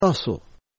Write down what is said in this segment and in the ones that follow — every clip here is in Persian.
تاسو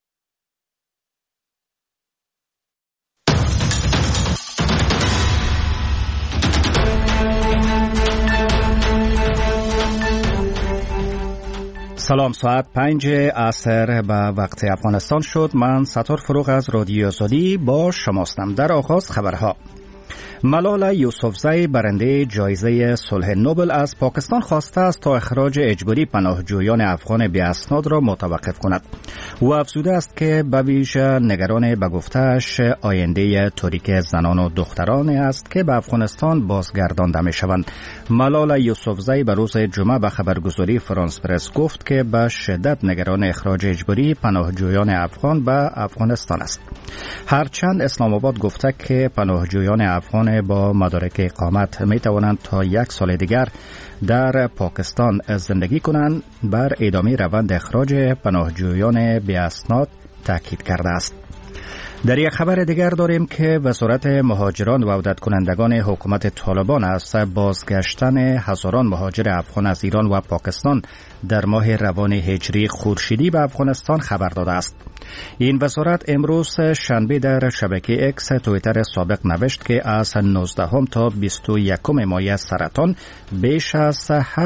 سلام، ساعت 5 عصر به وقت افغانستان شد. من ستار فروغ از رادیو آزادی با شماستم. در آغاز خبرها. ملالا یوسفزئی برنده جایزه صلح نوبل از پاکستان خواسته است تا اخراج اجباری پناهجویان افغان بی اسناد را متوقف کند. او افزوده است که به ویژه نگران به گفته‌اش آینده تاریک زنان و دختران است که به افغانستان بازگردانده می‌شوند. ملالا یوسفزئی به روز جمعه به خبرگزاری فرانس پرس گفت که به شدت نگران اخراج اجباری پناهجویان افغان به افغانستان است. هرچند اسلام آباد گفته که پناهجویان افغان با مدارک اقامت می توانند تا 1 سال دیگر در پاکستان زندگی کنند، بر ادامه روند اخراج پناهجویان بی اسناد تاکید کرده است. در یک خبر دیگر داریم که وزارت مهاجران و عودت کنندگان حکومت طالبان از بازگشتن هزاران مهاجر افغان از ایران و پاکستان در ماه روان هجری خورشیدی به افغانستان خبر داده است. این وزارت امروز شنبه در شبکه اکس توییتر سابق نوشت که از 19 تا 21 ماه سرطان بیش از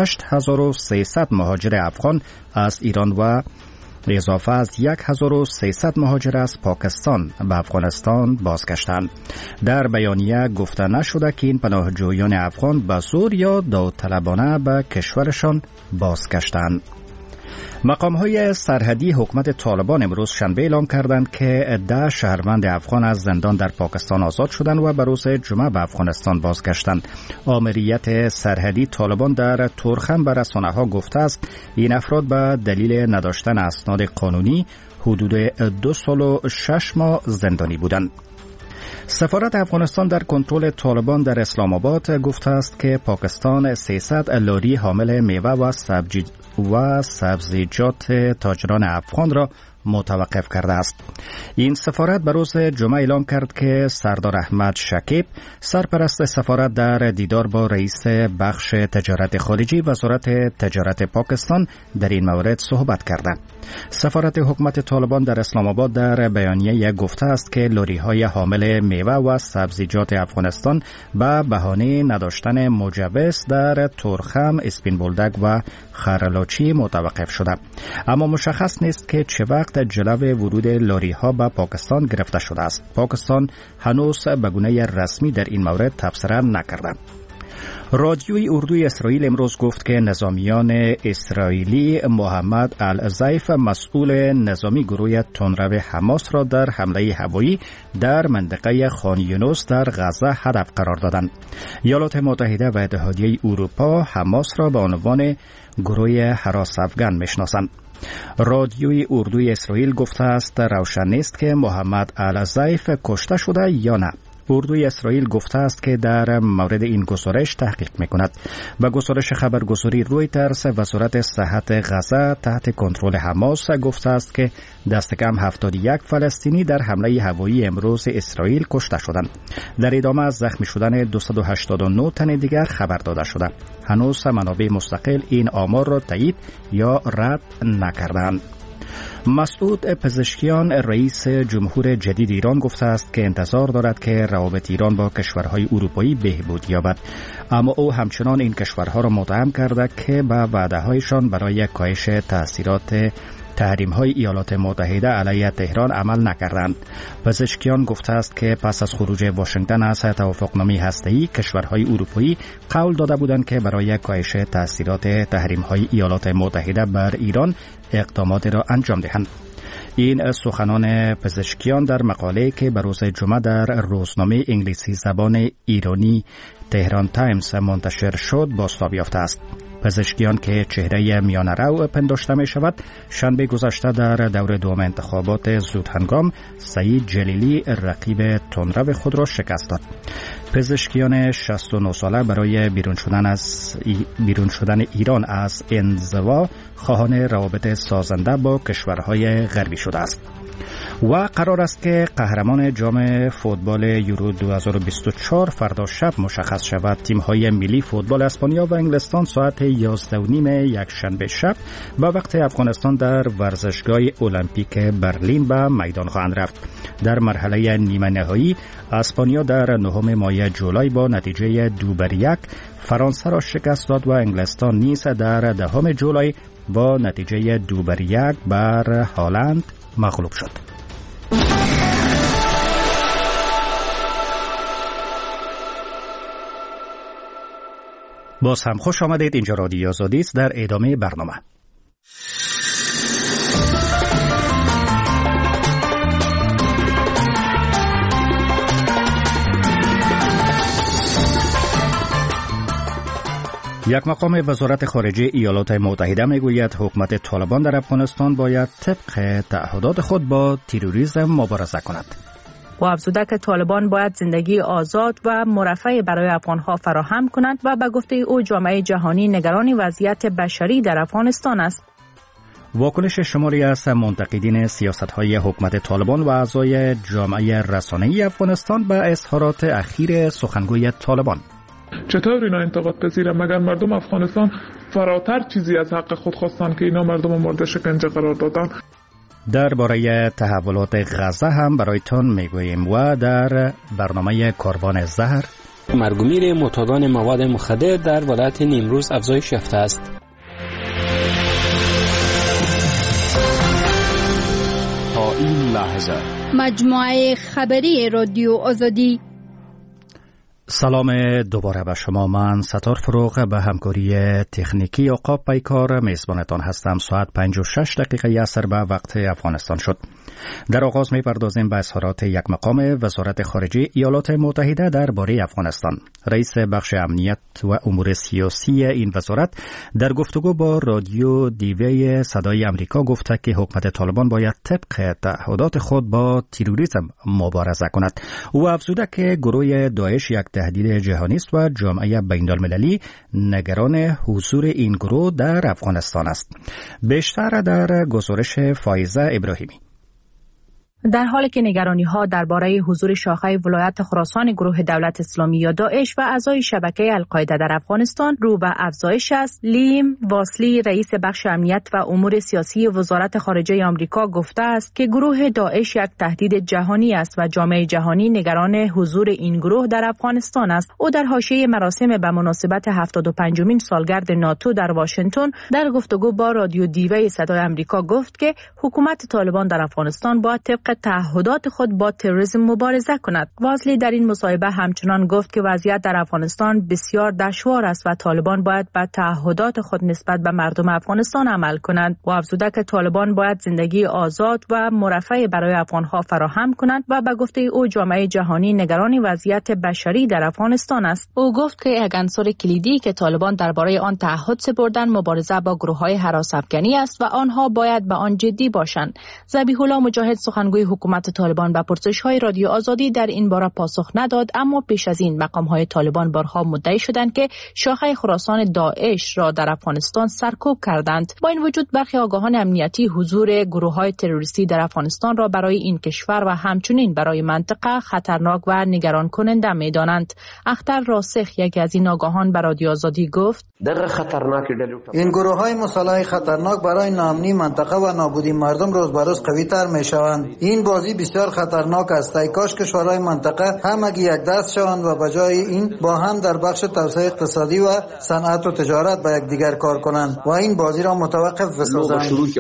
8300 مهاجر افغان از ایران و اضافه از 1300 مهاجر از پاکستان به افغانستان بازگشتند. در بیانیه گفته نشده که این پناهجویان افغان به زور یا داوطلبانه به کشورشان بازگشتند. مقام‌های سرحدی حکومت طالبان امروز شنبه اعلام کردند که 10 شهروند افغان از زندان در پاکستان آزاد شدند و به روز جمعه به افغانستان بازگشتند. آمریت سرحدی طالبان در تورخم به رسانه‌ها گفته است این افراد به دلیل نداشتن اسناد قانونی حدود 2 سال و 6 ماه زندانی بودند. سفارت افغانستان در کنترل طالبان در اسلام آباد گفته است که پاکستان 300 لاری حامل میوه و سبزیجات تاجران افغان را متوقف کرده است. این سفارت به روز جمعه اعلام کرد که سردار احمد شکیب سرپرست سفارت در دیدار با رئیس بخش تجارت خارجی وزارت تجارت پاکستان در این مورد صحبت کرده. سفارت حکومت طالبان در اسلام آباد در بیانیه گفته است که لوری‌های حامل میوه و سبزیجات افغانستان به بهانه نداشتن مجوز در تورخم، اسپین بولدک و خرلاچی متوقف شده. اما مشخص نیست که چه وقت جلو ورود لوری‌ها به پاکستان گرفته شده است. پاکستان هنوز به گونه رسمی در این مورد تبصره نکرده. رادیوی اردوی اسرائیل امروز گفت که نظامیان اسرائیلی محمد الزیف مسئول نظامی گروه تندرو حماس را در حمله هوایی در منطقه خان یونس در غزه هدف قرار دادند. ایالات متحده و اتحادیه اروپا حماس را به عنوان گروه هراس افغان میشناسند. رادیوی اردوی اسرائیل گفته است روشن نیست که محمد الزیف کشته شده یا نه. اردوی اسرائیل گفته است که در مورد این گزارش تحقیق می‌کند. با گزارش خبرگزاری رویترز، وزارت صحت غزه تحت کنترل حماس گفته است که دست کم 71 فلسطینی در حمله هوایی امروز اسرائیل کشته شدند. در ادامه از زخمی شدن 289 تن دیگر خبر داده شده. هنوز منابع مستقل این آمار را تایید یا رد نکردند. مسعود پزشکیان رئیس جمهور جدید ایران گفته است که انتظار دارد که روابط ایران با کشورهای اروپایی بهبود یابد، اما او همچنان این کشورها را متهم کرده که به وعده‌هایشان برای کاهش تاثیرات تحریم‌های ایالات متحده علیه تهران عمل نکردند. پزشکیان گفته است که پس از خروج واشنگتن از توافقنامه هسته‌ای کشورهای اروپایی قول داده بودند که برای کاهش تاثیرات تحریم‌های ایالات متحده بر ایران اقدامات را انجام دهند. این سخنان پزشکیان در مقاله که به روز جمعه در روزنامه انگلیسی زبان ایرانی تهران تایمز منتشر شد بازتاب یافته است. پزشکیان که چهره میانه‌رو پنداشته می شود، شنبه گذشته در دور دوم انتخابات زودهنگام سعید جلیلی رقیب تندرو خود را شکست داد. پزشکیان 69 ساله برای بیرون شدن ایران از انزوا خواهان روابط سازنده با کشورهای غربی شده است. و قرار است که قهرمان جام فوتبال یورو 2024 فردا شب مشخص شود. تیم‌های ملی فوتبال اسپانیا و انگلستان ساعت 11:30 یکشنبه شب با وقت افغانستان در ورزشگاه المپیک برلین به میدان خواهند رفت. در مرحله نیمه نهایی اسپانیا در 9 ماه جولای با نتیجه 2-1 فرانسه را شکست داد و انگلستان نیز در 10 جولای با نتیجه 2-1 بر هلند مغلوب شد. باز هم خوش آمدید. اینجا رادیو آزادی است. در ادامه برنامه یک مقام وزارت خارجه ایالات متحده میگوید حکومت طالبان در افغانستان باید طبق تعهدات خود با تروریسم مبارزه کند. و افزوده که طالبان باید زندگی آزاد و مرفه برای افغانها فراهم کند و به گفته او جامعه جهانی نگران وضعیت بشری در افغانستان است. واکنش شماری از منتقدین سیاست‌های حکومت طالبان و اعضای جامعه رسانه‌ای افغانستان به اظهارات اخیر سخنگوی طالبان. چطور اینا انتقاد پذیره مگر مردم افغانستان فراتر چیزی از حق خود خواستن که اینا مردم مورد شکنجه قرار دادن؟ درباره تحولات غزه هم برایتان میگوییم و در برنامه کاروان زهر مرگ و میر معتادان مواد مخدر در ولایت نیمروز افزایش یافته است. تا این لحظه مجموعه خبری رادیو آزادی. سلام دوباره به شما. من ستار فروغ به همکاری تکنیکی عقاب پیکار میزبانتان هستم. ساعت 5:06 عصر به وقت افغانستان شد. در آغاز می‌پردازیم به اظهارات یک مقام وزارت خارجه ایالات متحده درباره افغانستان. رئیس بخش امنیت و امور سیاسی این وزارت در گفتگو با رادیو دیوی صدای امریکا گفته که حکومت طالبان باید طبق تعهدات خود با تروریسم مبارزه کند. او افزوده که گروه داعش یک تهدید جهانی است و جامعه بین‌المللی نگران حضور این گروه در افغانستان است. بیشتر در گزارش فایزه ابراهیمی. در حالی که نگرانی‌ها درباره حضور شاخه ولایت خراسان گروه دولت اسلامی یا داعش و اعضای شبکه القاعده در افغانستان رو به افزایش است، لیم واسلی رئیس بخش امنیت و امور سیاسی وزارت خارجه آمریکا گفته است که گروه داعش یک تهدید جهانی است و جامعه جهانی نگران حضور این گروه در افغانستان است. او در حاشیه مراسم به مناسبت 75مین سالگرد ناتو در واشنگتن در گفتگو با رادیو دیوی صدای آمریکا گفت که حکومت طالبان در افغانستان باید طبق تعهدات خود با تروریسم مبارزه کند. وازلی در این مصاحبه همچنان گفت که وضعیت در افغانستان بسیار دشوار است و طالبان باید به تعهدات خود نسبت به مردم افغانستان عمل کنند. و افزوده که طالبان باید زندگی آزاد و مرفه برای افغانها فراهم کنند و به گفته او جامعه جهانی نگران وضعیت بشری در افغانستان است. او گفت که یک عنصر کلیدی که طالبان درباره آن تعهد سپردند مبارزه با گروه‌های هراس افغانی است و آنها باید به آن جدی باشند. ذبیح الله مجاهد سخنگوی حکومت طالبان به پرسش‌های رادیو آزادی در این باره پاسخ نداد، اما پیش از این مقام‌های طالبان بارها مدعی شدند که شاخه خراسان داعش را در افغانستان سرکوب کردند. با این وجود برخی آگاهان امنیتی حضور گروه‌های تروریستی در افغانستان را برای این کشور و همچنین برای منطقه خطرناک و نگران کننده می‌دانند. اختر راسخ یکی از این آگاهان به رادیو آزادی گفت: این گروه‌های مسلح خطرناک برای ناامنی منطقه و نابودی مردم روز به روز قوی‌تر می‌شوند. این بازی بسیار خطرناک است. ای کاش کشورهای منطقه همگی یک دست شوند و بجای این با هم در بخش توسعه اقتصادی و صنعت و تجارت به یکدیگر کار کنند و این بازی را متوقف بسازند.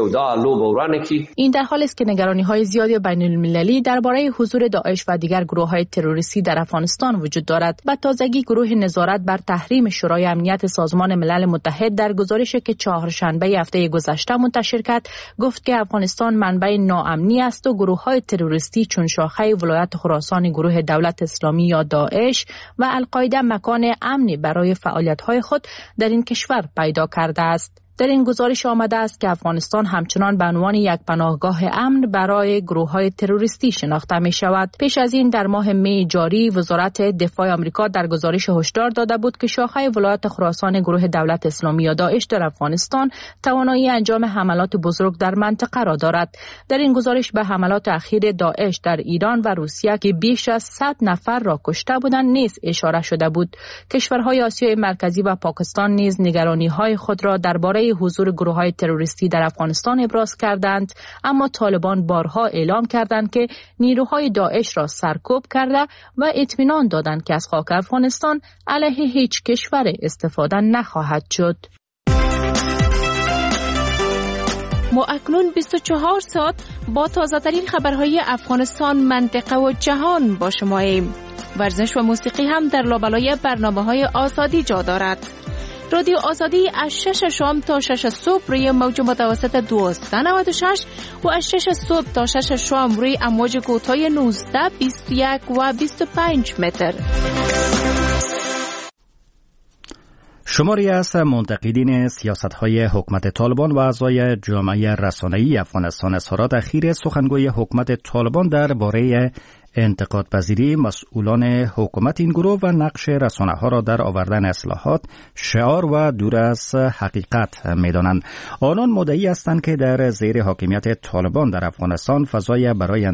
این در حالی است که نگرانی‌های زیادی بین‌المللی درباره حضور داعش و دیگر گروه‌های تروریستی در افغانستان وجود دارد. به تازگی گروه نظارت بر تحریم شورای امنیت سازمان ملل متحد در گزارشی که چهارشنبه هفته گذشته منتشر کرد گفت که افغانستان منبع ناامنی است و گروه‌های تروریستی چون شاخه ولایت خراسان گروه دولت اسلامی یا داعش و القاعده مکان امنی برای فعالیت‌های خود در این کشور پیدا کرده است. در این گزارش آمده است که افغانستان همچنان به عنوان یک پناهگاه امن برای گروه‌های تروریستی شناخته می شود. پیش از این در ماه می جاری وزارت دفاع آمریکا در گزارش هشدار داده بود که شاخه ولایت خراسان گروه دولت اسلامی یا داعش در افغانستان توانایی انجام حملات بزرگ در منطقه را دارد. در این گزارش به حملات اخیر داعش در ایران و روسیه که بیش از 100 نفر را کشته بودند نیز اشاره شده بود. کشورهای آسیای مرکزی و پاکستان نیز نگرانی‌های خود را درباره حضور گروه‌های تروریستی در افغانستان ابراز کردند، اما طالبان بارها اعلام کردند که نیروهای داعش را سرکوب کرده و اطمینان دادند که از خاک افغانستان علیه هیچ کشور استفاده نخواهد شد. ما اکنون 24 ساعت با تازه‌ترین خبرهای افغانستان، منطقه و جهان با شماییم. ورزش و موسیقی هم در لابلای برنامه‌های آزادی جا دارد. رادیو آزادی از 6 شام تا 6 صبح روی موج متوسط 1296 و از 6 صبح تا 6 شام روی امواج کوتاه 19، 21 و 25 متر. شماری از منتقدین سیاست‌های حکومت طالبان و اعضای جامعه رسانه‌ای افغانستان اظهارات اخیر سخنگوی حکومت طالبان درباره انتقادپذیری مسئولان حکومت این گروه و نقش رسانه‌ها را در آوردن اصلاحات شعار و دور از حقیقت می‌دانند. آنان مدعی هستند که در زیر حاکمیت طالبان در افغانستان فضای برای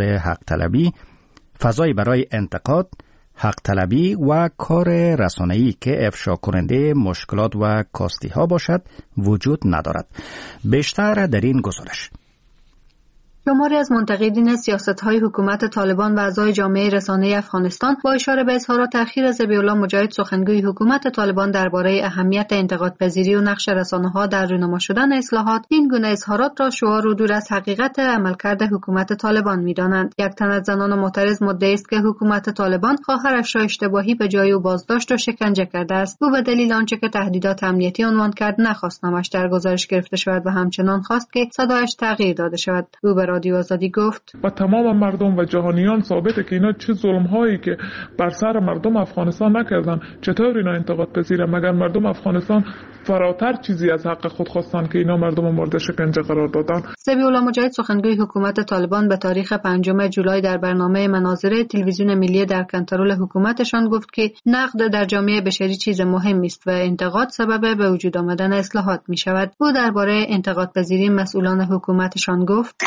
انتقاد حق طلبی و کار رسانه‌ای که افشا کننده مشکلات و کاستی ها باشد وجود ندارد. بیشتر در این گزارش. شماری از منتقدین سیاست‌های حکومت طالبان و اعضای جامعه رسانه‌ای افغانستان با اشاره به اظهارات اخیر ذبیح‌الله مجاهد سخنگوی حکومت طالبان درباره اهمیت انتقادپذیری و نقش رسانه‌ها در رونما شدن اصلاحات، این گونه اظهارات را شعار و دور از حقیقت عملکرد حکومت طالبان می‌دانند. یک تن از زنان معترض مدعی است که حکومت طالبان خواهرش را اشتباهی به جای او بازداشت و شکنجه کرده است. او به دلیل آنچه که تهدیدات امنیتی عنوان کرد نخواست نامش در گزارش گرفته شود و همچنان خواست که صدایش تغییر داده شود. او به رادیو آزادی گفت و تمام مردم و جهانیان ثابته که اینا چه ظلم‌هایی که بر سر مردم افغانستان نکردن، چطور اینا انتقاد پذیره؟ مگر مردم افغانستان فراتر چیزی از حق خود خواستن که اینا مردم مورد شکنجه قرار دادن؟ ذبیح‌الله مجاهد سخنگوی حکومت طالبان به تاریخ 5 جولای در برنامه مناظره تلویزیون ملی در کنترل حکومتشان گفت که نقد در جامعه بشری چیز مهمی است و انتقاد سبب به وجود آمدن اصلاحات می شود. او درباره انتقاد پذیری مسئولان حکومتشان گفت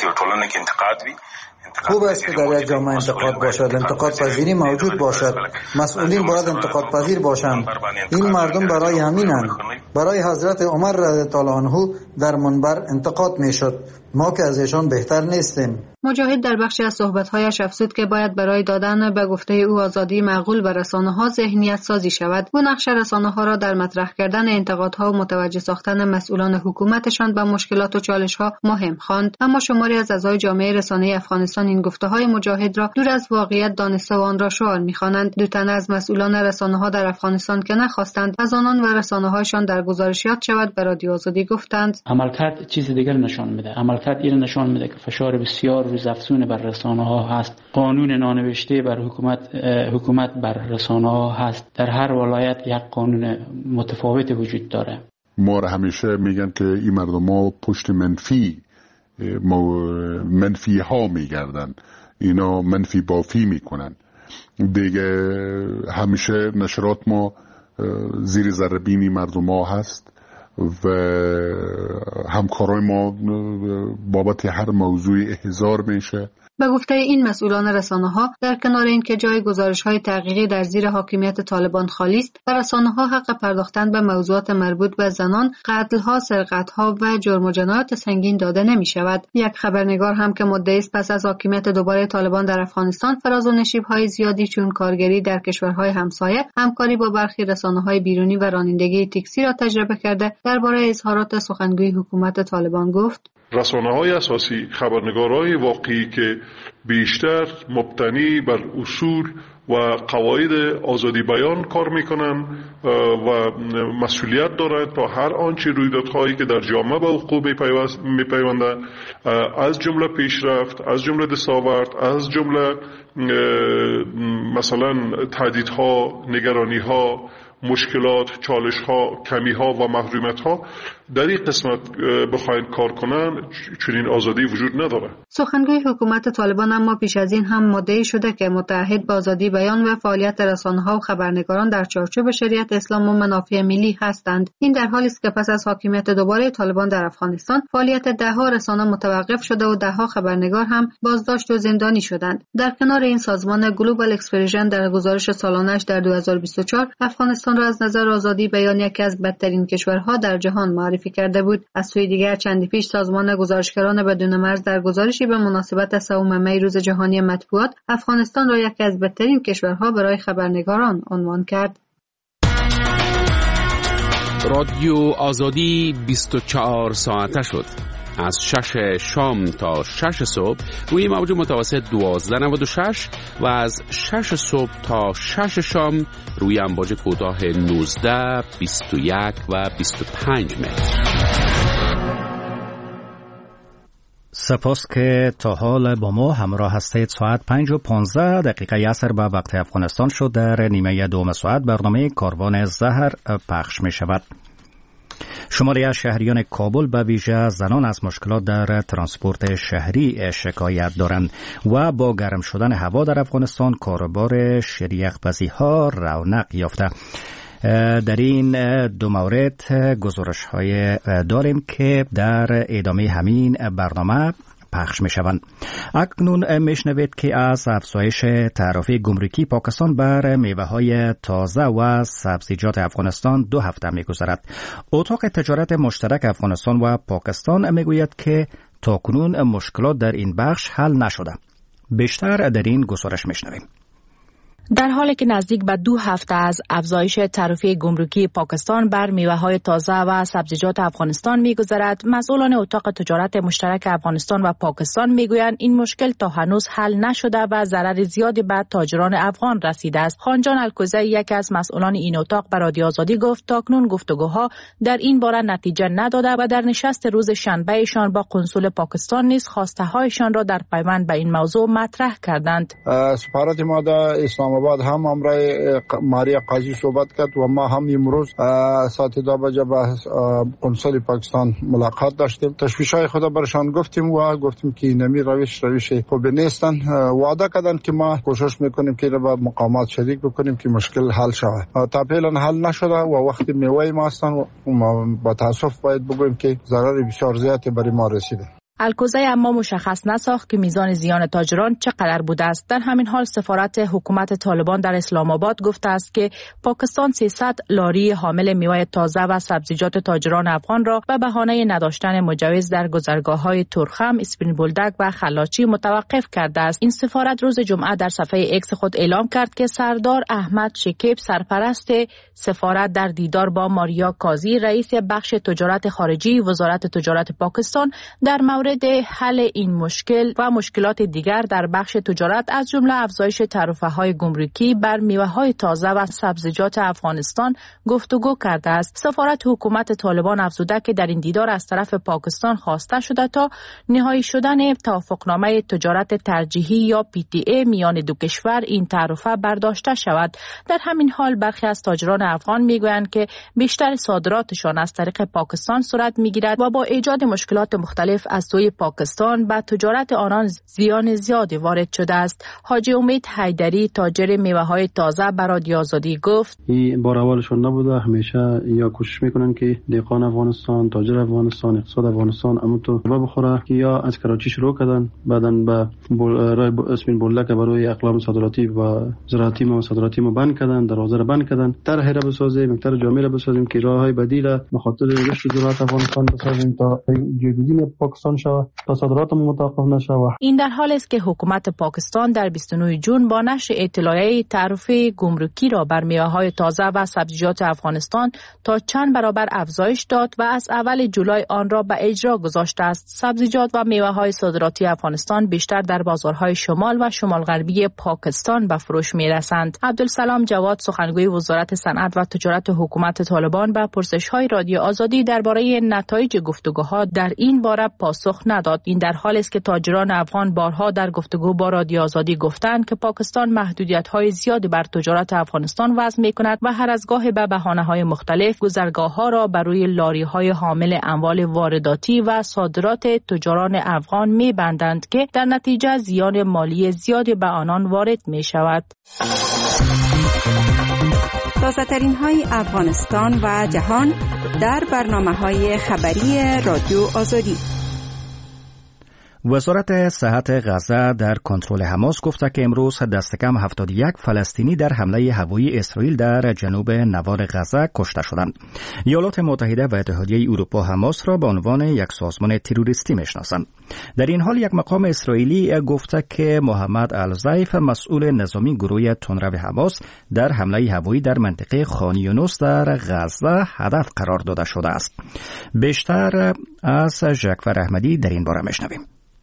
خوب است که در یک جامعه انتقاد باشد، انتقاد پذیری موجود باشد، مسئولین باید انتقاد پذیر باشند. این مردم برای همینند. برای حضرت عمر رضی الله عنه در منبر انتقاد میشد، ما که از ایشان بهتر نیستیم. مجاهد در بخشی از صحبت‌هایش افزود که باید برای دادن به گفته او آزادی معقول به رسانه‌ها ذهنیت سازی شود. او نقش رسانه‌ها را در مطرح کردن انتقادها و متوجه ساختن مسئولان حکومتشان به مشکلات و چالش‌ها مهم خواند. اما شماری از اعضای جامعه رسانه‌ای افغانستان این گفته‌های مجاهد را دور از واقعیت دانسته و آن را شعار می‌خوانند. دو تن از مسئولان رسانه‌ها در افغانستان که نخواستند از آنان و رسانه‌هایشان در گزارشات شود به رادیو آزادی گفتند عملکرد چیز دیگر نشان میده. عملکرد این نشان میده که فشار بسیار روز افزون بر رسانه‌ها هست. قانون نانوشته بر حکومت بر رسانه‌ها هست. در هر ولایت یک قانون متفاوت وجود داره. ما را همیشه میگن که این مردم‌ها پشت منفی ها میگردن، اینا منفی بافی میکنن. دیگه همیشه نشرات ما زیر ذره بینی مردم ها هست و همکارای ما بابت هر موضوع احضار میشه. به گفته این مسئولان رسانه‌ها در کنار اینکه جای گزارش‌های تحقیقی در زیر حاکمیت طالبان خالی است، رسانه‌ها حق پرداختن به موضوعات مربوط به زنان، قتل‌ها، سرقت‌ها و جرم و جنایات سنگین داده نمی‌شود. یک خبرنگار هم که مدعی است پس از حاکمیت دوباره طالبان در افغانستان فراز و نشیب‌های زیادی چون کارگری در کشورهای همسایه، همکاری با برخی رسانه‌های بیرونی و رانندگی تاکسی را تجربه کرده، درباره اظهارات سخنگوی حکومت طالبان گفت: رسانه‌های اساسی خبرنگارای واقعی که بیشتر مبتنی بر اصول و قواعد آزادی بیان کار میکنن و مسئولیت دارند تا هر آنچه رویدادهایی که در جامعه به حقوق میپیوندند، از جمله پیشرفت، از جمله دستاورد، از جمله مثلا تهدیدها، نگرانیها مشکلات، چالش ها، کمی ها و محرومیت ها در این قسمت بخواین کار کنن، چنین آزادی وجود نداره. سخنگوی حکومت طالبان اما پیش از این هم مدعی شده که متعهد به آزادی بیان و فعالیت رسانه‌ها و خبرنگاران در چارچوب شریعت اسلام و منافع ملی هستند. این در حالی است که پس از حاکمیت دوباره طالبان در افغانستان فعالیت ده‌ها رسانه متوقف شده و ده‌ها خبرنگار هم بازداشت و زندانی شدند. در کنار این سازمان گلوبال اکسپرژن در گزارش سالانه‌اش در 2024 افغانستان را از نظر آزادی بیان یکی از بدترین کشورها در جهان معرفی کرده بود. از سوی دیگر چندی پیش سازمان گزارشگران بدون مرز در گزارشی به مناسبت 3 می روز جهانی مطبوعات افغانستان را یکی از بدترین کشورها برای خبرنگاران عنوان کرد. رادیو آزادی 24 ساعته شد. از 6 شام تا 6 صبح روی موج متوسط 1296 و از 6 صبح تا 6 شام روی امواج کوتاه 19، 21 و 25 متر. سپاس که تا حال با ما همراه هستید. ساعت 5:15 عصر به وقت افغانستان شد. در نیمه دوم ساعت برنامه کاروان زهر پخش می شود. شماری از شهریان کابل به ویژه زنان از مشکلات در ترانسپورت شهری شکایت دارند و با گرم شدن هوا در افغانستان کاروبار شیریخ‌پزی ها رونق یافته. در این دو مورد گزارش های داریم که در ادامه همین برنامه پخش می شوند. اکنون میشنوید که از افزایش تعرفه گمرکی پاکستان بر میوه های تازه و سبزیجات افغانستان 2 هفته می گذرد. اتاق تجارت مشترک افغانستان و پاکستان می گوید که تاکنون مشکلات در این بخش حل نشده. بیشتر در این گزارش می شنویم. در حالی که نزدیک به 2 هفته از افزایش تعرفه گمرکی پاکستان بر میوه‌های تازه و سبزیجات افغانستان می‌گذرد، مسئولان اتاق تجارت مشترک افغانستان و پاکستان می‌گویند این مشکل تا هنوز حل نشده و ضرر زیادی به تاجران افغان رسیده است. خانجان الکوزی، یکی از مسئولان این اتاق، به رادیو آزادی گفت تاکنون گفتگوها در این باره نتیجه نداده و در نشست روز شنبهشان با قنسول پاکستان نیز خواسته‌هایشان را در پیوند به این موضوع مطرح کردند. سفارت ما در اسلام آباد هم امرای ماریا قاضی صحبت کرد و ما هم امروز ساعت 2 بجه با قنسول پاکستان ملاقات داشتیم. تشویش‌های خود برشان گفتیم و گفتیم که نمی روش خوب نیستن. وعده کردن که ما کوشش میکنیم که با مقامات شریک بکنیم که مشکل حل شود. تا فعلا حل نشده و وقتی میوه ما هستن و با تاسف باید بگوییم که ضرر بسیار زیادی برای ما رسیده. الکوزی اما مشخص نساخت که میزان زیان تاجران چقدر بوده است. در همین حال سفارت حکومت طالبان در اسلام آباد گفته است که پاکستان 300 لاری حامل میوه تازه و سبزیجات تاجران افغان را به بهانه نداشتن مجوز در گذرگاه‌های تورخم، اسپین بولدک و خلاچی متوقف کرده است. این سفارت روز جمعه در صفحه ایکس خود اعلام کرد که سردار احمد شکیب، سرپرست سفارت، در دیدار با ماریا قاضی، رئیس بخش تجارت خارجی وزارت تجارت پاکستان، در مورد حل این مشکل و مشکلات دیگر در بخش تجارت از جمله افزایش تعرفه‌های گمرکی بر میوه‌های تازه و سبزیجات افغانستان گفتگو کرده است. سفارت حکومت طالبان افزوده که در این دیدار از طرف پاکستان خواسته شده تا نهایی شدن توافقنامه تجارت ترجیحی یا PTA میان دو کشور این تعرفه برداشته شود. در همین حال برخی از تاجران افغان میگویند که بیشتر صادراتشان از طریق پاکستان صورت میگیرد و با ایجاد مشکلات مختلف از سوی پاکستان به تجارت آنان زیان زیادی وارد شده است. حاجی امید حیدری، تاجر میوه‌های تازه، به رادیو آزادی گفت این بار اولشون نبوده. همیشه یا کوشش میکنن که دهقان افغانستان، تاجر افغانستان، اقتصاد افغانستان امتو بخوره که یا از کراچی شروع کردن، بعداً به اسمین بولدک برای اقلام صادراتی و زراعتی و صادراتی ما بند کردن، دروازه را بند کردن. طرح را بسازیم، مقدار جامع را بسازیم که راههای بدیل به خاطر رشد زراعت افغانستان بسازیم تا جایگزین پاکستان شود، تا صادرات متوقف نشود. این در حالی است که حکومت پاکستان در 29 جون با نشر اطلاعیه تعرفه گمرکی را بر میوه‌های تازه و سبزیجات افغانستان تا چند برابر افزایش داد و از اول جولای آن را به اجرا گذاشته است. سبزیجات و میوه‌های صادراتی افغانستان بیشتر در بازارهای شمال و شمال غربی پاکستان به فروش می‌رسند. عبدالسلام جواد، سخنگوی وزارت صنعت و تجارت حکومت طالبان، به پرسش‌های رادیو آزادی درباره نتایج گفتگوها در این باره پاسخ پاسخ نداد. این در حالی است که تاجران افغان بارها در گفتگو با رادیو آزادی گفتند که پاکستان محدودیت‌های زیادی بر تجارت افغانستان وضع می‌کند و هر از گاهی به بهانه‌های مختلف گذرگاه‌ها را بر روی لاری‌های حامل اموال وارداتی و صادرات تجاران افغان می‌بندند که در نتیجه زیان مالی زیادی به آنان وارد می‌شود. تازه‌ترین های افغانستان و جهان در برنامه‌های خبری رادیو آزادی. وزارت صحت غزه در کنترل حماس گفته که امروز دست کم 71 فلسطینی در حمله هوایی اسرائیل در جنوب نوار غزه کشته شدند. ایالات متحده و اتحادیه اروپا حماس را به عنوان یک سازمان تروریستی میشناسند. در این حال یک مقام اسرائیلی گفته که محمد الزیف مسئول نظامی گروه تندرو حماس در حمله هوایی در منطقه خان یونس در غزه هدف قرار داده شده است. بیشتر از جعفر احمدی در این باره میشنویم.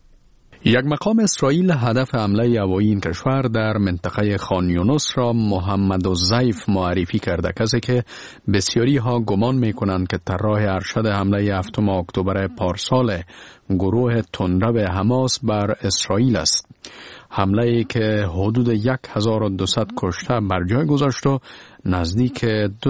یک مقام اسرائیل هدف حمله هوایی این کشور در منطقه خان یونس را محمد الزیف معرفی کرده، کسی که بسیاری ها گمان می کنند که طراح ارشد حمله 7 اکتبر پارسال گروه تندرو حماس بر اسرائیل است. حمله ای که حدود 1200 کشته بر جای گذاشت و نزدیک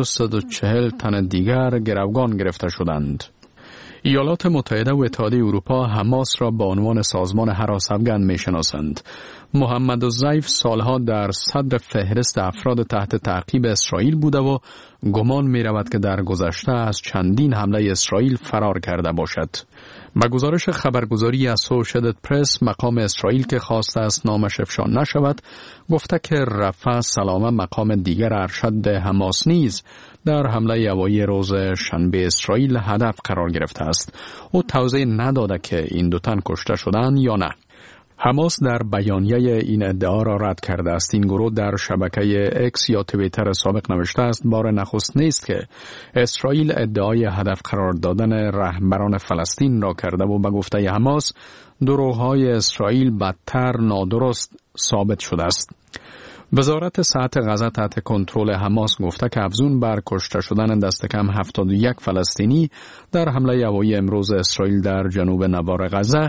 240 تن دیگر گروگان گرفته شدند. ایالات متحده و اتحادیه اروپا حماس را به عنوان سازمان هراس افغان می‌شناسند. محمد الزیف سالها در صدر فهرست افراد تحت تعقیب اسرائیل بوده و گمان می‌رود که در گذشته از چندین حمله اسرائیل فرار کرده باشد. به گزارش خبرگزاری اسوشییتد پرس، مقام اسرائیل که خواسته است نامش افشا نشود، گفته که رفع سلامه مقام دیگر ارشد حماس نیز در حمله هوایی روز شنبه اسرائیل هدف قرار گرفته است. او توضیح نداده که این دو تن کشته شدند یا نه. حماس در بیانیه این ادعا را رد کرده است. این گروه در شبکه اکس یا توییتر سابق نوشته است بار نخست نیست که اسرائیل ادعای هدف قرار دادن رهبران فلسطین را کرده و به گفته حماس دروغ‌های اسرائیل بدتر نادرست ثابت شده است. وزارت صحت غزه تحت کنترل حماس گفته که افزون بر کشته شدن دست کم 71 فلسطینی در حمله هوایی امروز اسرائیل در جنوب نوار غزه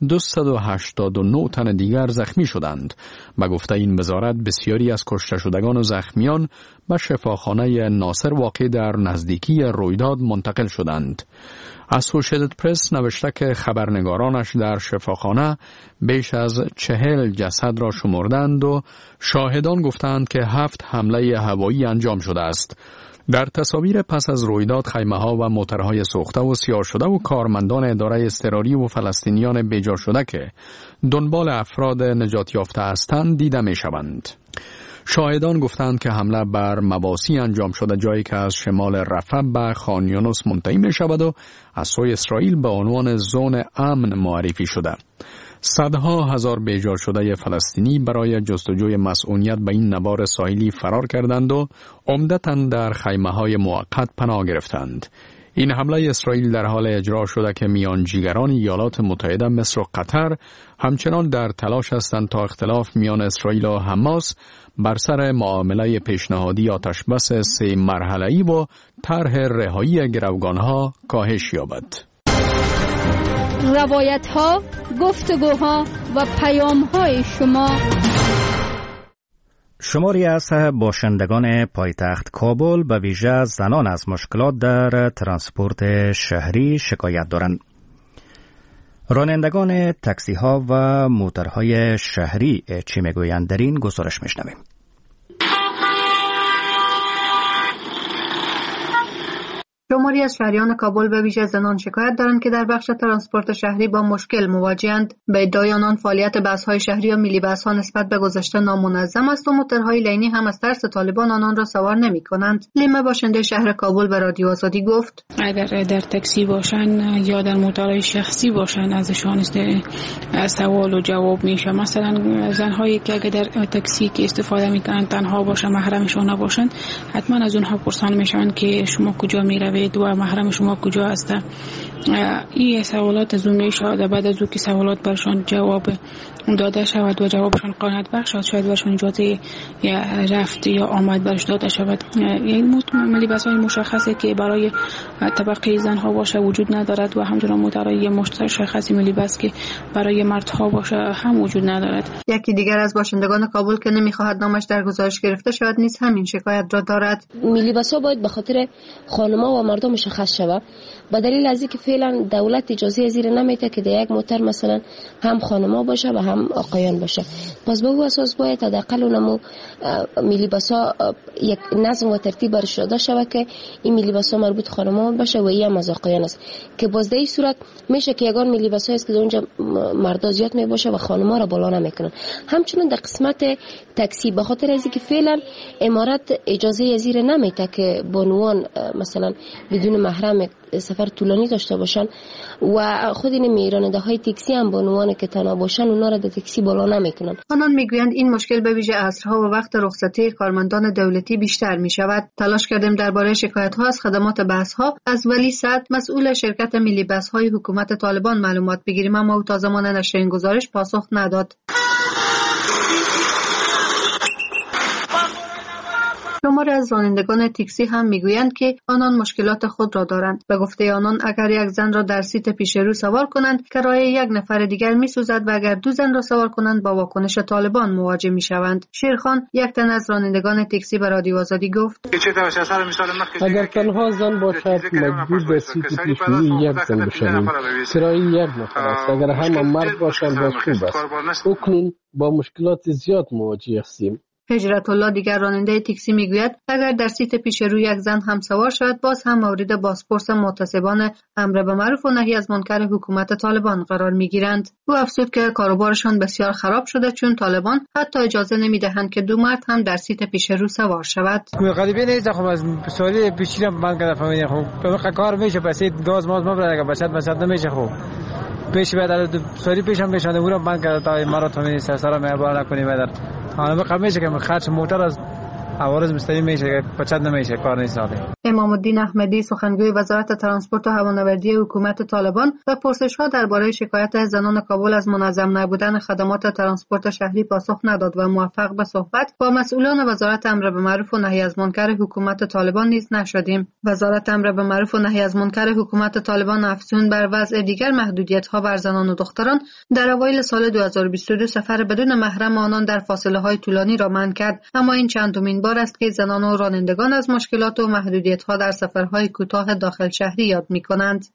289 تن دیگر زخمی شدند. به گفته این وزارت بسیاری از کشته شدگان و زخمیان به شفاخانه ناصر واقع در نزدیکی رویداد منتقل شدند. اسوشییتد پرس نوشته که خبرنگارانش در شفاخانه بیش از 40 جسد را شمردند و شاهدان گفتند که 7 حمله هوایی انجام شده است. در تصاویر پس از رویداد خیمه‌ها و موترهای سوخته و سیاه شده و کارمندان اداره اضطراری و فلسطینیان بیجا شده که دنبال افراد نجات یافته هستند دیده می‌شوند. شاهدان گفتند که حمله بر مواسی انجام شده، جایی که از شمال رفح به خان یونس منتهی می شود و از سوی اسرائیل به عنوان زون امن معرفی شده. صدها هزار بیجا شده فلسطینی برای جستجوی مسئولیت به این نوار ساحلی فرار کردند و عمدتاً در خیمه‌های موقت پناه گرفتند. این حمله اسرائیل در حال اجرا شده که میانجیگران ایالات متحده مصر و قطر همچنان در تلاش هستند تا اختلاف میان اسرائیل و حماس بر سر معامله پیشنهادی آتشبس 3 مرحله‌ای و طرح رهایی گروگان‌ها کاهش یابد. روایت‌ها، گفتگوها و پیام‌های شما. شماری از باشندگان پایتخت کابل به ویژه زنان از مشکلات در ترانسپورت شهری شکایت دارند. رانندگان تاکسی ها و موترهای شهری چی میگویند در این گزارش میشنویم. شماری از شهریان کابل به ویژه زنان شکایت دارند که در بخش ترانسپورت شهری با مشکل مواجهند. به ادعای آنان فعالیت بس‌های شهری و ملی بس‌ها نسبت به گذشته نامنظم است و موترهای لینی هم از ترس طالبان آنان را سوار نمی‌کنند. لیمه باشنده شهر کابل به رادیو آزادی گفت: اگر در تاکسی باشن یا در موترهای شخصی باشن ازشان سوال و جواب میشه. مثلا زن‌هایی که اگر در تاکسی که استفاده می‌کنند تنها باشن، محرمشون نباشن، حتما از اونها پرسان میشن که شما کجا میروید میایید و محرم شما کجا هست. این سوالات از اون شاید بعد از او که سوالات برشان جواب داده شود و جوابشان قانعت بخش شاید برشان اجازه رفت یا آمد برش داده شود. این لباس های مشخصی که برای طبقه زنها باشه وجود ندارد و همچنان مدرای مشخصی لباس که برای مردها باشه هم وجود ندارد. یکی دیگر از باشندگان کابل که نمیخواهد نامش در گزارش گرفته شود نیز همین شکایت را دارد. لباس‌ها باید به خاطر خانم‌ها و مردم مشخص شود، به دلیل از اینکه فعلا دولت اجازه زیر نمیده که در یک موتر مثلا هم خانم‌ها باشه و هم آقایان باشه. پس به او اساس باید حداقل اونمو لباس‌ها یک نظم و ترتیب برش داده شود که این لباس‌ها مربوط خانم‌ها باشه و این هم از آقایان است، که باز در این صورت میشه که یگان لباس‌هایی است که اونجا مردا زیاد میباشه و خانم‌ها را بالا نمیکنن. همچنین در قسمت تاکسی به خاطر از اینکه فعلا امارات اجازه زیر نمیده که بانوان مثلا بدون محرم سفر طولانی داشته باشن و خود این راننده های تاکسی هم بانوان که تنها باشن اونا را در تاکسی بالا نمیکنن. آنان میگویند این مشکل به ویژه عصرها و وقت رخصتی کارمندان دولتی بیشتر می شود. تلاش کردیم درباره شکایت ها از خدمات بس ها از ولی سعد مسئول شرکت ملی بس های حکومت طالبان معلومات بگیریم، اما او تا زمان نشر این گزارش پاسخ نداد. شماری از رانندگان تاکسی هم میگویند که آنان مشکلات خود را دارند. به گفته آنان اگر یک زن را در سیت پیش رو سوار کنند کرایه یک نفر دیگر میسوزد و اگر دو زن را سوار کنند با واکنش طالبان مواجه میشوند. شیرخان یک تن از رانندگان تاکسی به رادیو آزادی گفت اگر تنها زن باشد مجبور به سیت پیش رو یک زن بشویم، کرایه یک نفر است. اگر همه مرد باشند باز خوب است. اکنون با مشکلات زیاد مواجه هستیم. هجرت الله دیگر راننده تاکسی میگوید اگر در سیت پیش رو یک زن هم سوار شود باز هم مورد بازپرس محتسبان امر به معروف و نهی از منکر حکومت طالبان قرار میگیرند. او افزود که کاروبارشان بسیار خراب شده چون طالبان حتی اجازه نمیدهند که دو مرد هم در سیت پیش رو سوار شود. غریبه نیست، خب از سالی پیشی رو بند کرده فهمیدین. خب کار میشه پس گاز ماز ما برای بچت نمیشه. خب پیش بعد سالی پیشم بشنده او رو بند کرده تا مرا فهمیدین سرسرا میبار نکنی بعد آنها قبل میشه که خرج موتر از عوارض مستقیم میشه که بچت نمیشه، کار نیست. امام الدین احمدی سخنگوی وزارت ترانسپورت و هوانوردی حکومت طالبان و پرسش‌ها درباره شکایت زنان کابل از منظم نبودن خدمات ترانسپورت شهری پاسخ نداد و موفق به صحبت با مسئولان وزارت امر به معروف و نهی از منکر حکومت طالبان نیز نشدیم. وزارت امر به معروف و نهی از منکر حکومت طالبان افزون بر وضع دیگر محدودیت‌ها بر زنان و دختران در اوایل سال 2022 سفر بدون محرم آنان در فاصله‌های طولانی را منع کرد، اما این چندمین بار است که زنان و رانندگان از مشکلات و محدودیت‌ها در سفرهای کوتاه داخل شهری یاد می‌کنند.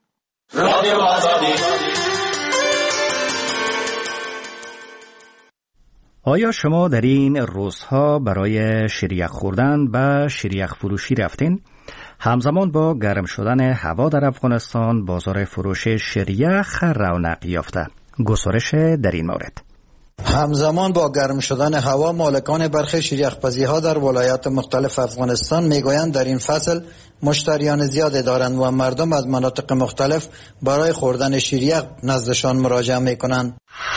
آیا شما در این روزها برای شیریخ خوردن و شیریخ فروشی رفتین؟ همزمان با گرم شدن هوا در افغانستان بازار فروش شیریخ رونق یافته. گزارش در این مورد. همزمان با گرم شدن هوا مالکان برخی شیریخ‌پزی‌ها در ولایات مختلف افغانستان میگویند در این فصل مشتریان زیادی دارند و مردم از مناطق مختلف برای خوردن شیریخ نزدشان مراجعه میکنند.